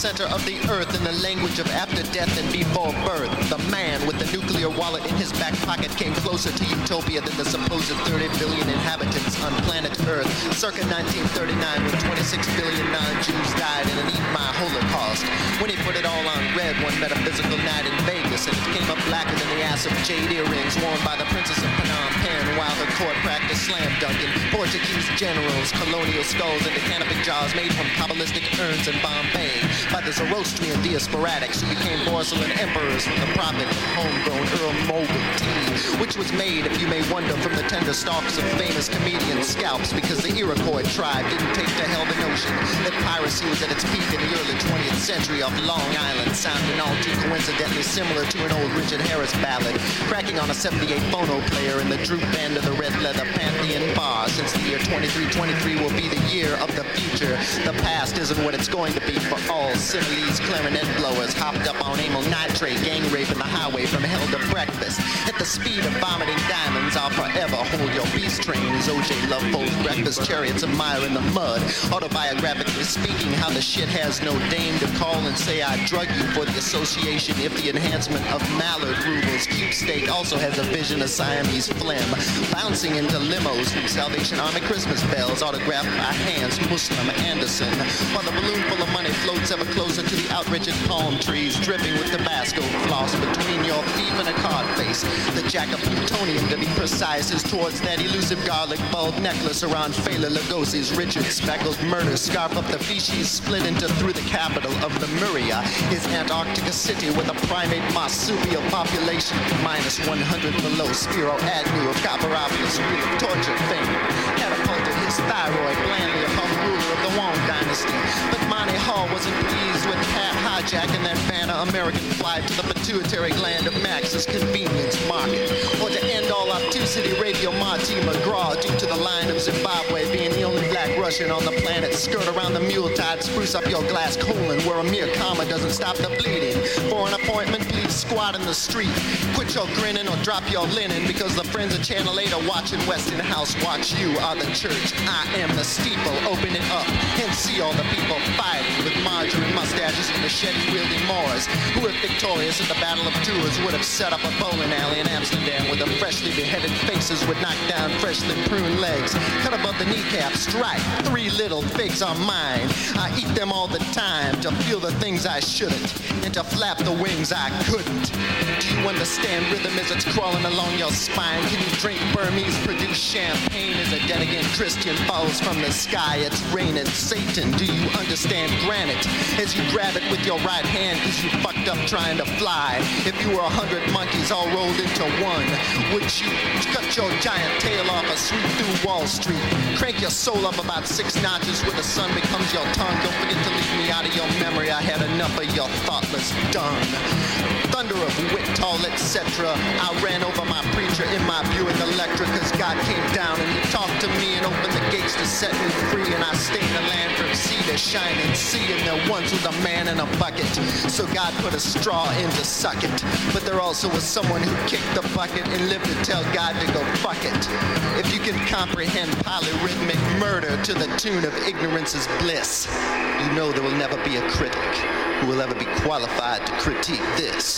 center of the earth in the language of after death and before birth. The man with the nuclear wallet in his back pocket came closer to utopia than the supposed thirty billion inhabitants on planet Earth circa nineteen thirty-nine, when twenty-six billion non-Jews died in an eat my holocaust. When he put it all on red one metaphysical night in Vegas, and it came up blacker than the ass of jade earrings worn by the princess of Phnom Penh while her court practiced slam dunking. Portuguese generals, colonial skulls, and decanopic jars made from Kabbalistic urns in Bombay by the Zoroastrian diasporatics who became porcelain emperors from the prophet of homegrown Earl Mobley tea, which was made, if you may wonder, from the tender stalks of famous comedian scalps, because the Iroquois tribe didn't take to hell the notion that piracy was at its peak in the early twentieth century off Long Island, sounding all too coincidentally similar to an old Richard Harris ballad, cracking on a seventy-eight phono player in the droop band of the Red Leather Pantheon Bar. Since the year twenty-three twenty-three will be the year of the future, the past isn't what it's going to be for all Sinhalese clarinet blowers hopped up on amyl nitrate, gang raping the highway from hell to breakfast. At the speed of vomiting diamonds, I'll forever hold your beast trains. O J Love folds breakfast chariots of mire in the mud. Autobiographically speaking, how the shit has no dame to call and say I drug you for the association if the enhancement of mallard rubles. Cube Steak also has a vision of Siamese phlegm, bouncing into limos from Salvation Army Christmas bells, autographed by Hans Muslim Anderson, while the balloon full of money floats ever closer to the outrigid palm trees, dripping with Tabasco floss between your thief and a card face. The jack of plutonium, to be precise, is towards that elusive garlic bulb necklace around Fela Lugosi's Richard Speckles murder scarf up the feces split into through the capital of Lemuria, his Antarctica city with a primate marsupial population minus one hundred below. Spiro Agnew of Copperopolis, wheel of torture fame, catapulted his thyroid blandly upon the ruler of the Wong dynasty. But Monty Hall wasn't pleased with Pat hijacking that Vanna American flight to the pituitary gland of Max's convenience market, or to end all obtusity Radio Marty McGraw due to the line of Zimbabwe being the only black Russian on the planet. Skirt around the Muletide, spruce up your glass colon where a mere comma doesn't stop the bleeding. For an appointment, please squat in the street. Quit your grinning or drop your linen, because the friends of Channel eight are watching Westinghouse watch. You are the church, I am the steeple. Open it up and see all the people fighting with margarine mustaches and machete-wielding Moors who, if victorious at the Battle of Tours, would have set up a bowling alley in Amsterdam where the freshly beheaded faces would knock down freshly pruned legs. Cut above the kneecap, strike. Three little figs are mine. I eat them all the time to feel the things I shouldn't and to flap the wings I couldn't. Do you understand rhythm as it's crawling along your spine? Can you drink Burmese produced champagne as a dead again Christian falls from the sky? It's raining Satan. Do you understand granite as you grab it with your right hand because you fucked up trying to fly? If you were a hundred monkeys all rolled into one, would you cut your giant tail off and sweep through Wall Street? Crank your soul up about six notches where the sun becomes your tongue. Don't forget to leave me out of your memory. I had enough of your thoughtless dung. Thunder of wit, tall, et cetera. I ran over my preacher in my Buick Electra because God came down and he talked to me and opened the gates to set me free. And I stained the land from sea to shining sea. And there once was a man in a bucket, so God put a straw in to suck it. But there also was someone who kicked the bucket and lived to tell God to go fuck it. If you can comprehend polyrhythmic murder to the tune of ignorance is bliss, you know there will never be a critic who will ever be qualified to critique this.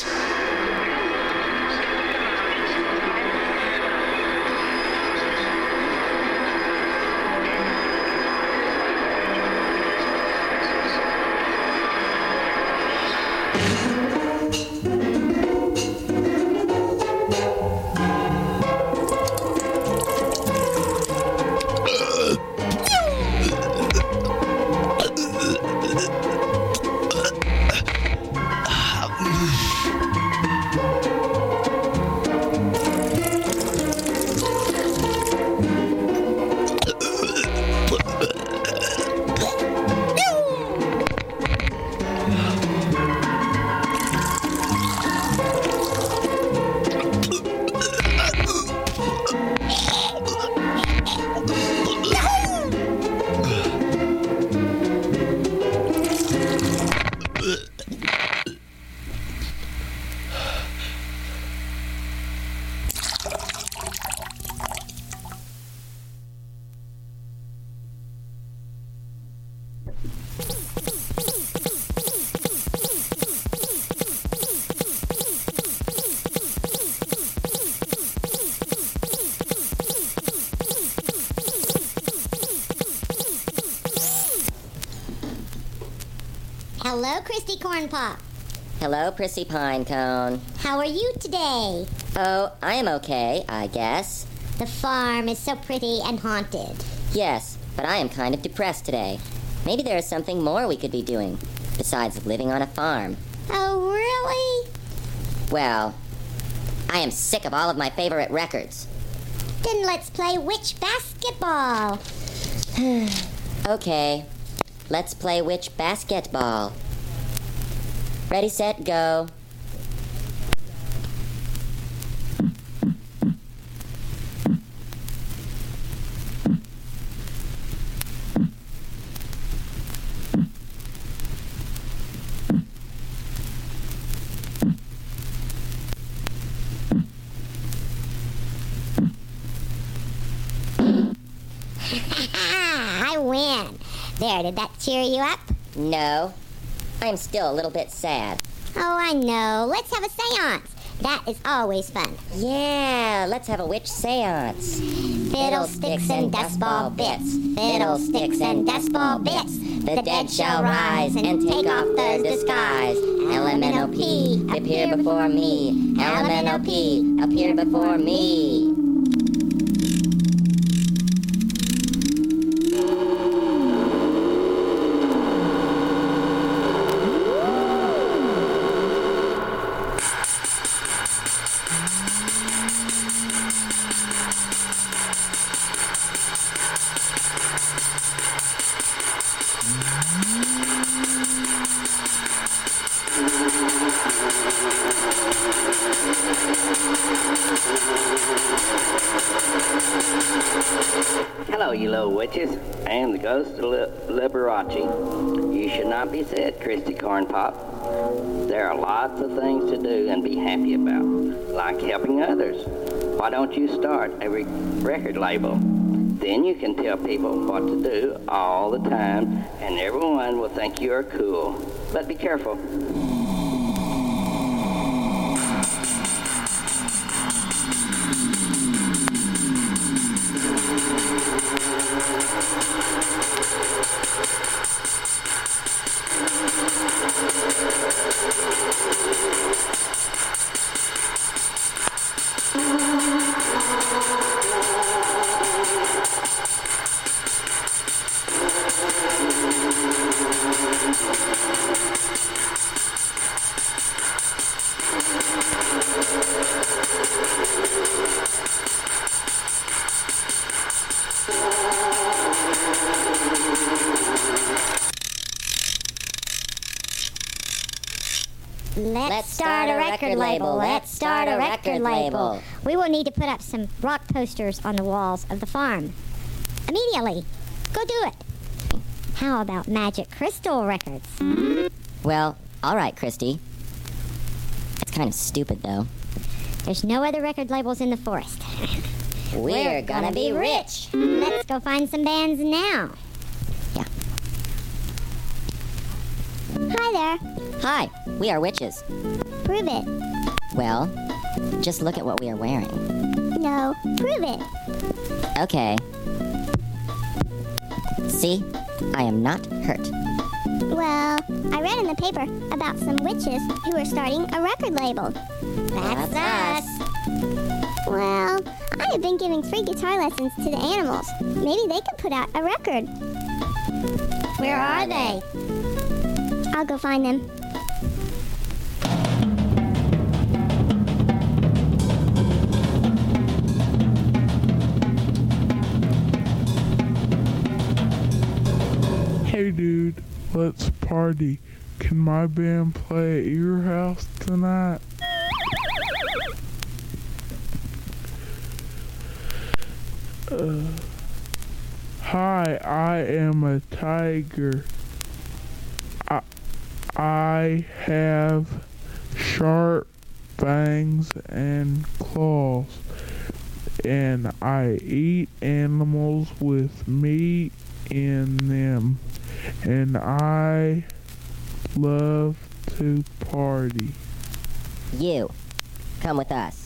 Hello, Christy Corn Pop. Hello, Prissy Pinecone. How are you today? Oh, I am okay, I guess. The farm is so pretty and haunted. Yes, but I am kind of depressed today. Maybe there is something more we could be doing, besides living on a farm. Oh, really? Well, I am sick of all of my favorite records. Then let's play Witch Basketball. Okay, let's play Witch Basketball. Ready, set, go. I win. There, did that cheer you up? No. I'm still a little bit sad. Oh, I know. Let's have a seance. That is always fun. Yeah, let's have a witch seance. Fiddlesticks and dustball bits. Fiddlesticks and dustball bits. The dead shall rise and take off their disguise. L M N O P, appear before me. L M N O P, appear before me. Hello, you little witches. I am the ghost of Li- Liberace. You should not be sad, Christy Corn Pop. There are lots of things to do and be happy about, like helping others. Why don't you start a re- record label? Then you can tell people what to do all the time, and everyone will think you are cool. But be careful. Let's start a record label. Let's start a record label. We will need to put up some rock posters on the walls of the farm. Immediately. Go do it. How about Magic Crystal Records? Well, all right, Christy. It's kind of stupid, though. There's no other record labels in the forest. We're gonna be rich. Let's go find some bands now. Yeah. Hi there. Hi, we are witches. Prove it. Well, just look at what we are wearing. No, prove it. Okay. See? I am not hurt. Well, I read in the paper about some witches who are starting a record label. That's us. Well, I have been giving free guitar lessons to the animals. Maybe they could put out a record. Where are they? I'll go find them. Hey dude, let's party. Can my band play at your house tonight? Uh, hi, I am a tiger. I, I have sharp fangs and claws, and I eat animals with meat in them, and I love to party. You, come with us.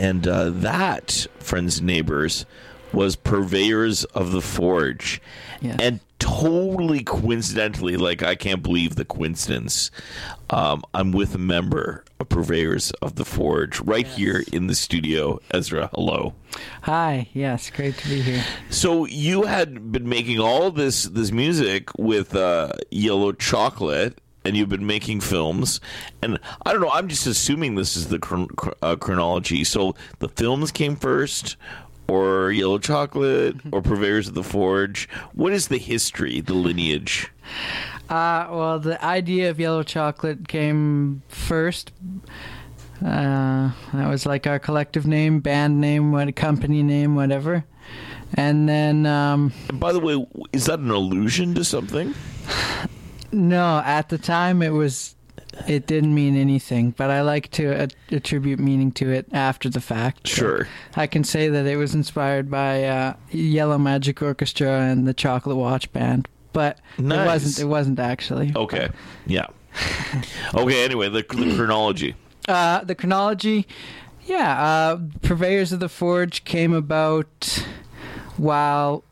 and uh, that, friends and neighbors, was Purveyors of the Forge. Yes. And totally coincidentally, like I can't believe the coincidence, um, I'm with a member of Purveyors of the Forge right yes. here in the studio. Ezra, hello. Hi, yes, great to be here. So you had been making all this, this music with uh, Yellow Chocolate, and you've been making films, and I don't know, I'm just assuming this is the chron- uh, chronology. So the films came first, or Yellow Chocolate, or Purveyors of the Forge? What is the history, the lineage? Uh, well, the idea of Yellow Chocolate came first. Uh, that was like our collective name, band name, what company name, whatever. And then... Um, and by the way, is that an allusion to something? No, at the time it was... It didn't mean anything, but I like to uh, attribute meaning to it after the fact. Sure. So I can say that it was inspired by uh, Yellow Magic Orchestra and the Chocolate Watch Band, but nice. it wasn't. It wasn't actually. Okay. Yeah. Okay. Anyway, the, the chronology. Uh, the chronology, yeah. Uh, Purveyors of the Forge came about while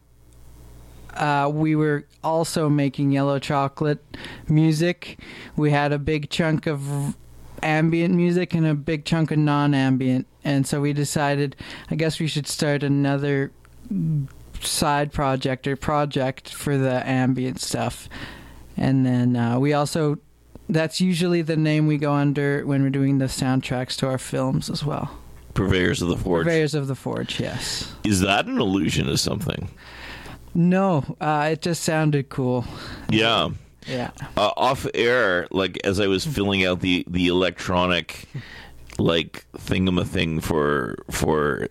uh, we were also making Yellow Chocolate music. We had a big chunk of ambient music and a big chunk of non-ambient, and so we decided, I guess we should start another side project or project for the ambient stuff. And then uh, we also, that's usually the name we go under when we're doing the soundtracks to our films as well. Purveyors of the Forge. Purveyors of the Forge, yes. Is that an allusion to something? No, uh, it just sounded cool. Yeah. Yeah. Uh, off air, like as I was filling out the, the electronic, like thingamathing for for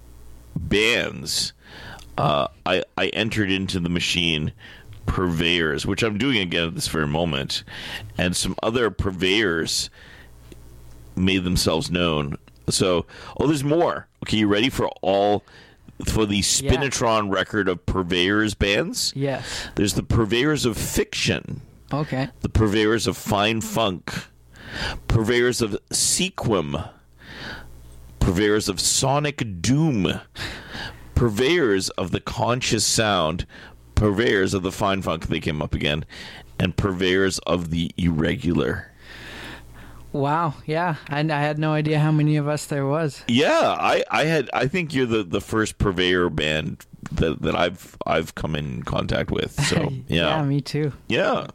bands, uh, I I entered into the machine Purveyors, which I'm doing again at this very moment, and some other purveyors made themselves known. So, oh, there's more. Okay, you ready for all? For the Spinitron yeah. record of Purveyors bands? Yes. There's the Purveyors of Fiction. Okay. The Purveyors of Fine Funk. Purveyors of Sequim. Purveyors of Sonic Doom. Purveyors of the Conscious Sound. Purveyors of the Fine Funk, they came up again. And Purveyors of the Irregular. Wow, yeah. I, I had no idea how many of us there was. Yeah, I, I had I think you're the, the first purveyor band that that I've I've come in contact with. So yeah. Yeah, me too. Yeah.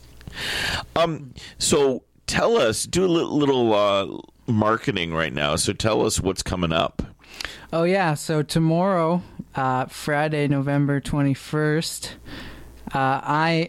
Um so tell us, do a little, little uh, marketing right now. So tell us what's coming up. Oh yeah, so tomorrow, uh, Friday, November twenty-first, uh, I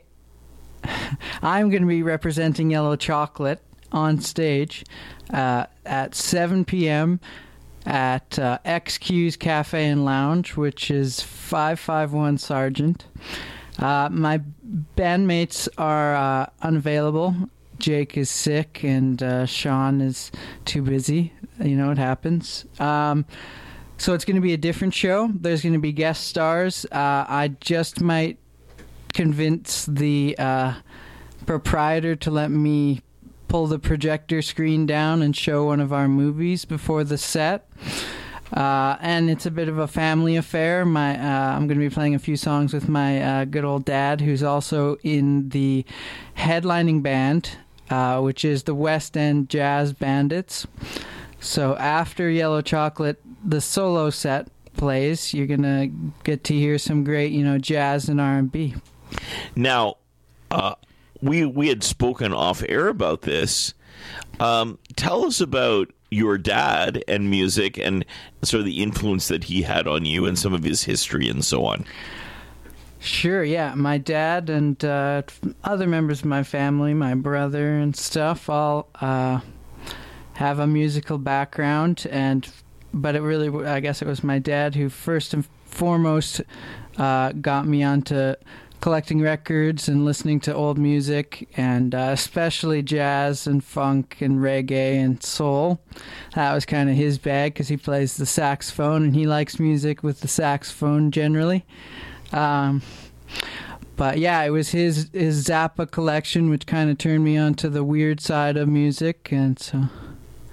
I'm going to be representing Yellow Chocolate on stage uh, at seven p.m. at uh, X Q's Cafe and Lounge, which is five five one Sargent. Uh, my bandmates are uh, unavailable. Jake is sick, and uh, Sean is too busy. You know, it happens. Um, so it's going to be a different show. There's going to be guest stars. Uh, I just might convince the uh, proprietor to let me pull the projector screen down and show one of our movies before the set. Uh, and it's a bit of a family affair. My uh, I'm going to be playing a few songs with my uh, good old dad, who's also in the headlining band, uh, which is the West End Jazz Bandits. So after Yellow Chocolate, the solo set plays, you're going to get to hear some great, you know, jazz and R and B. Now, uh, we we had spoken off air about this. Um, tell us about your dad and music and sort of the influence that he had on you and some of his history and so on. Sure, yeah. My dad and uh, other members of my family, my brother and stuff, all uh, have a musical background. And but it really, I guess it was my dad who first and foremost uh, got me onto collecting records and listening to old music, and uh, especially jazz and funk and reggae and soul. That was kind of his bag because he plays the saxophone and he likes music with the saxophone generally. Um, but yeah, it was his his Zappa collection which kind of turned me onto the weird side of music, and so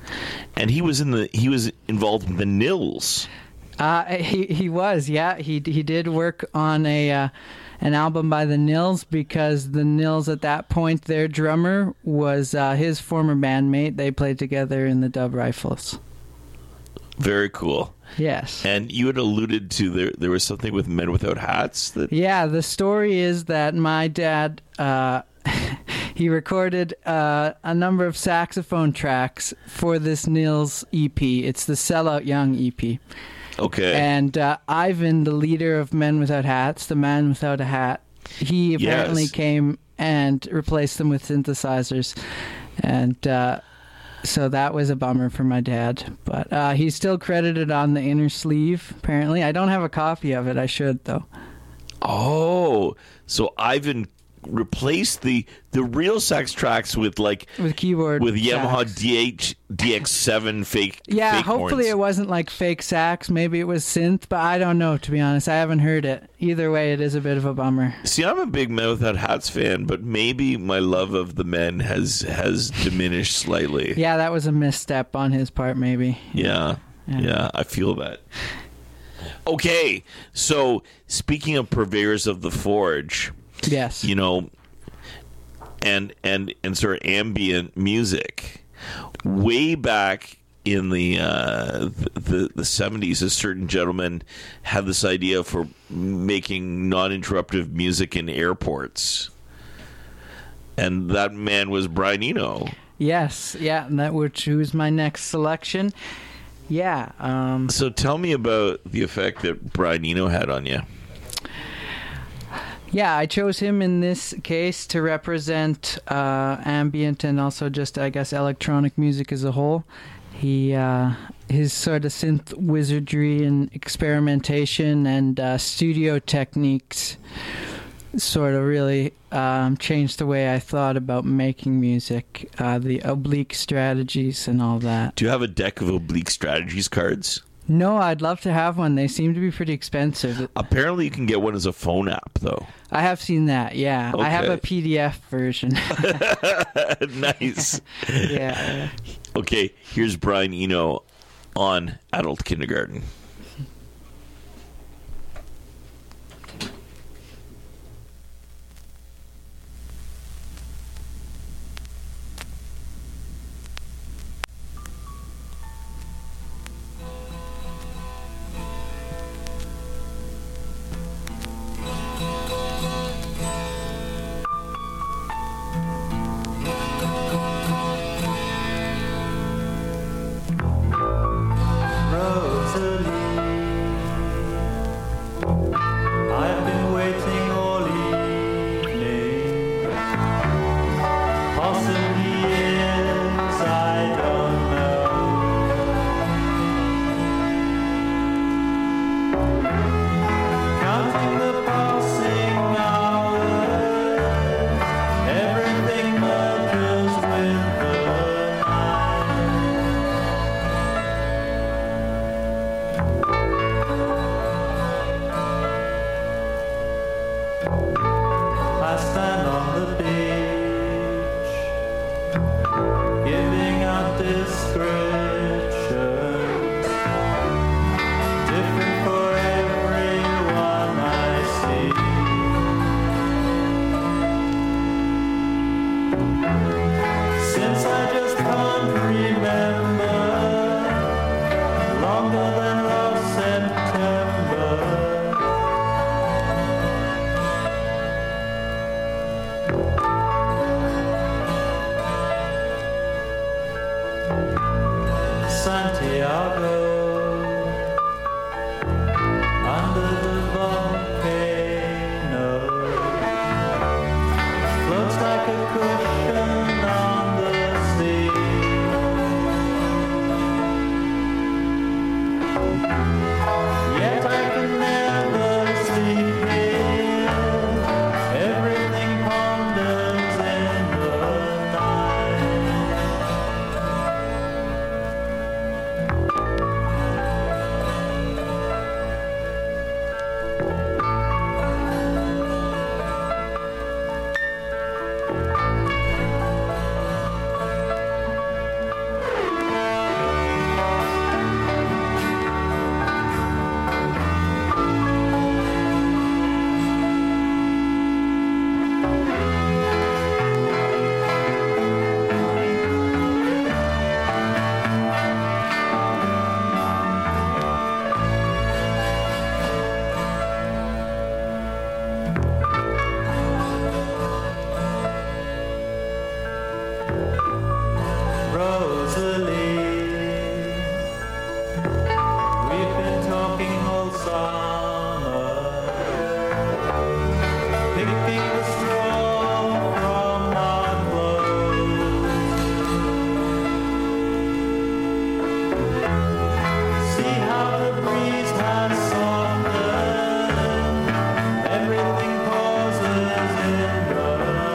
and he was in the he was involved in the Nils. Uh, he he was, yeah. He he did work on a uh, an album by the Nils, because the Nils at that point, their drummer was uh, his former bandmate. They played together in the Dub Rifles. Very cool. Yes. And you had alluded to there there was something with Men Without Hats that. Yeah, the story is that my dad uh, he recorded uh, a number of saxophone tracks for this Nils E P. It's the Sellout Young E P. Okay. And uh, Ivan, the leader of Men Without Hats, the man without a hat, he apparently Yes. came and replaced them with synthesizers. And uh, so that was a bummer for my dad. But uh, he's still credited on the inner sleeve, apparently. I don't have a copy of it. I should, though. Oh, so Ivan replaced the the real sax tracks with like with keyboard with Yamaha sax. D H D X seven fake. Yeah, fake hopefully horns. it wasn't like fake sax. Maybe it was synth, but I don't know, to be honest. I haven't heard it. Either way, it is a bit of a bummer. See, I'm a big Men Without Hats fan, but maybe my love of the men has has diminished slightly. Yeah, that was a misstep on his part, maybe. Yeah, Yeah. yeah, I feel that. Okay, so speaking of purveyors of the forge, yes, you know, and and and sort of ambient music, way back in the uh, the the seventies, a certain gentleman had this idea for making non-interruptive music in airports, and that man was Brian Eno. Yes, yeah, and that which who's my next selection. Yeah. Um, So tell me about the effect that Brian Eno had on you. Yeah, I chose him in this case to represent uh, ambient and also just, I guess, electronic music as a whole. He, uh, his sort of synth wizardry and experimentation and uh, studio techniques sort of really um, changed the way I thought about making music, uh, the oblique strategies and all that. Do you have a deck of oblique strategies cards? No, I'd love to have one. They seem to be pretty expensive. Apparently you can get one as a phone app, though. I have seen that, yeah. I have Okay. a P D F version. Nice. Yeah. Okay, here's Brian Eno on Adult Kindergarten. Rosalie, I've been waiting all evening. Possibly years, I don't know. Counting the passing hours, everything merges with the I stand on the beach, giving out descriptions, different for everyone I see. Since I just can't remember, longer than last September. Santiago, under the volcano, floats like a cushion on the sea. Yet I can never sleep here. Everything ponders in the night. Rosalie, we've been talking all summer, picking the straw from our clothes. See how the breeze has softened, everything pauses in the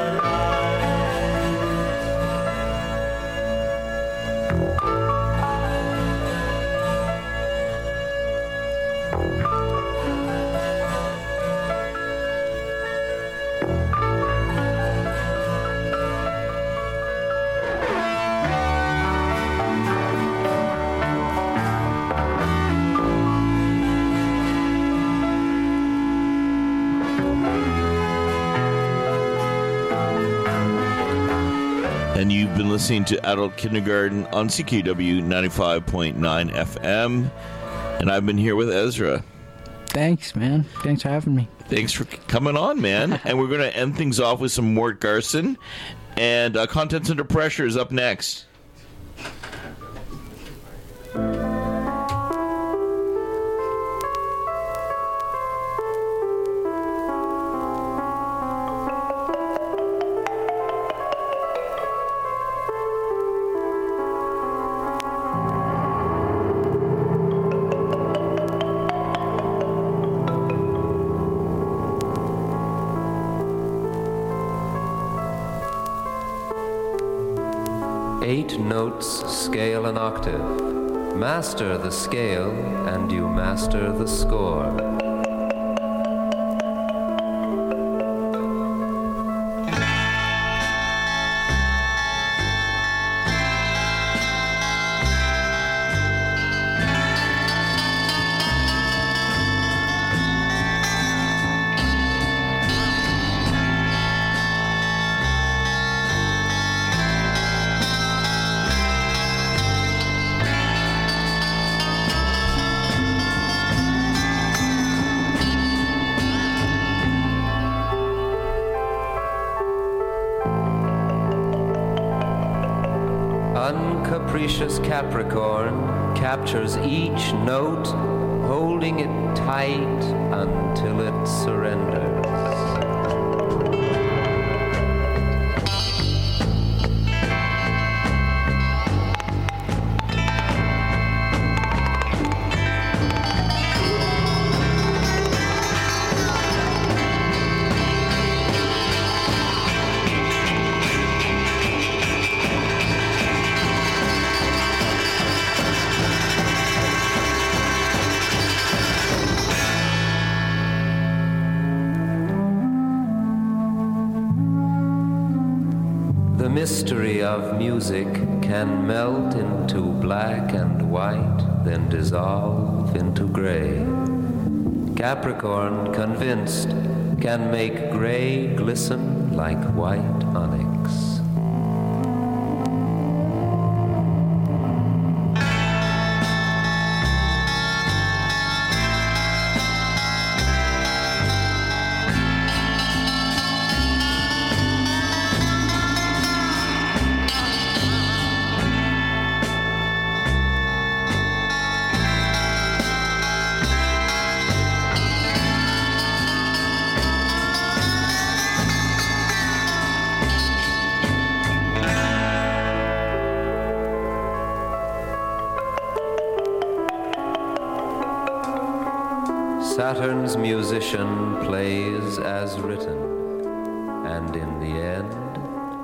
And you've been listening to Adult Kindergarten on C K W ninety-five point nine F M. And I've been here with Ezra. Thanks, man. Thanks for having me. Thanks for coming on, man. And we're going to end things off with some Mort Garson. And uh, Contents Under Pressure is up next. Eight notes, scale an octave. Master the scale, and you master the score. Uncapricious Capricorn captures each note, holding it tight until it surrenders. The mystery of music can melt into black and white, then dissolve into gray. Capricorn, convinced, can make gray glisten like white onyx. Saturn's musician plays as written, and in the end,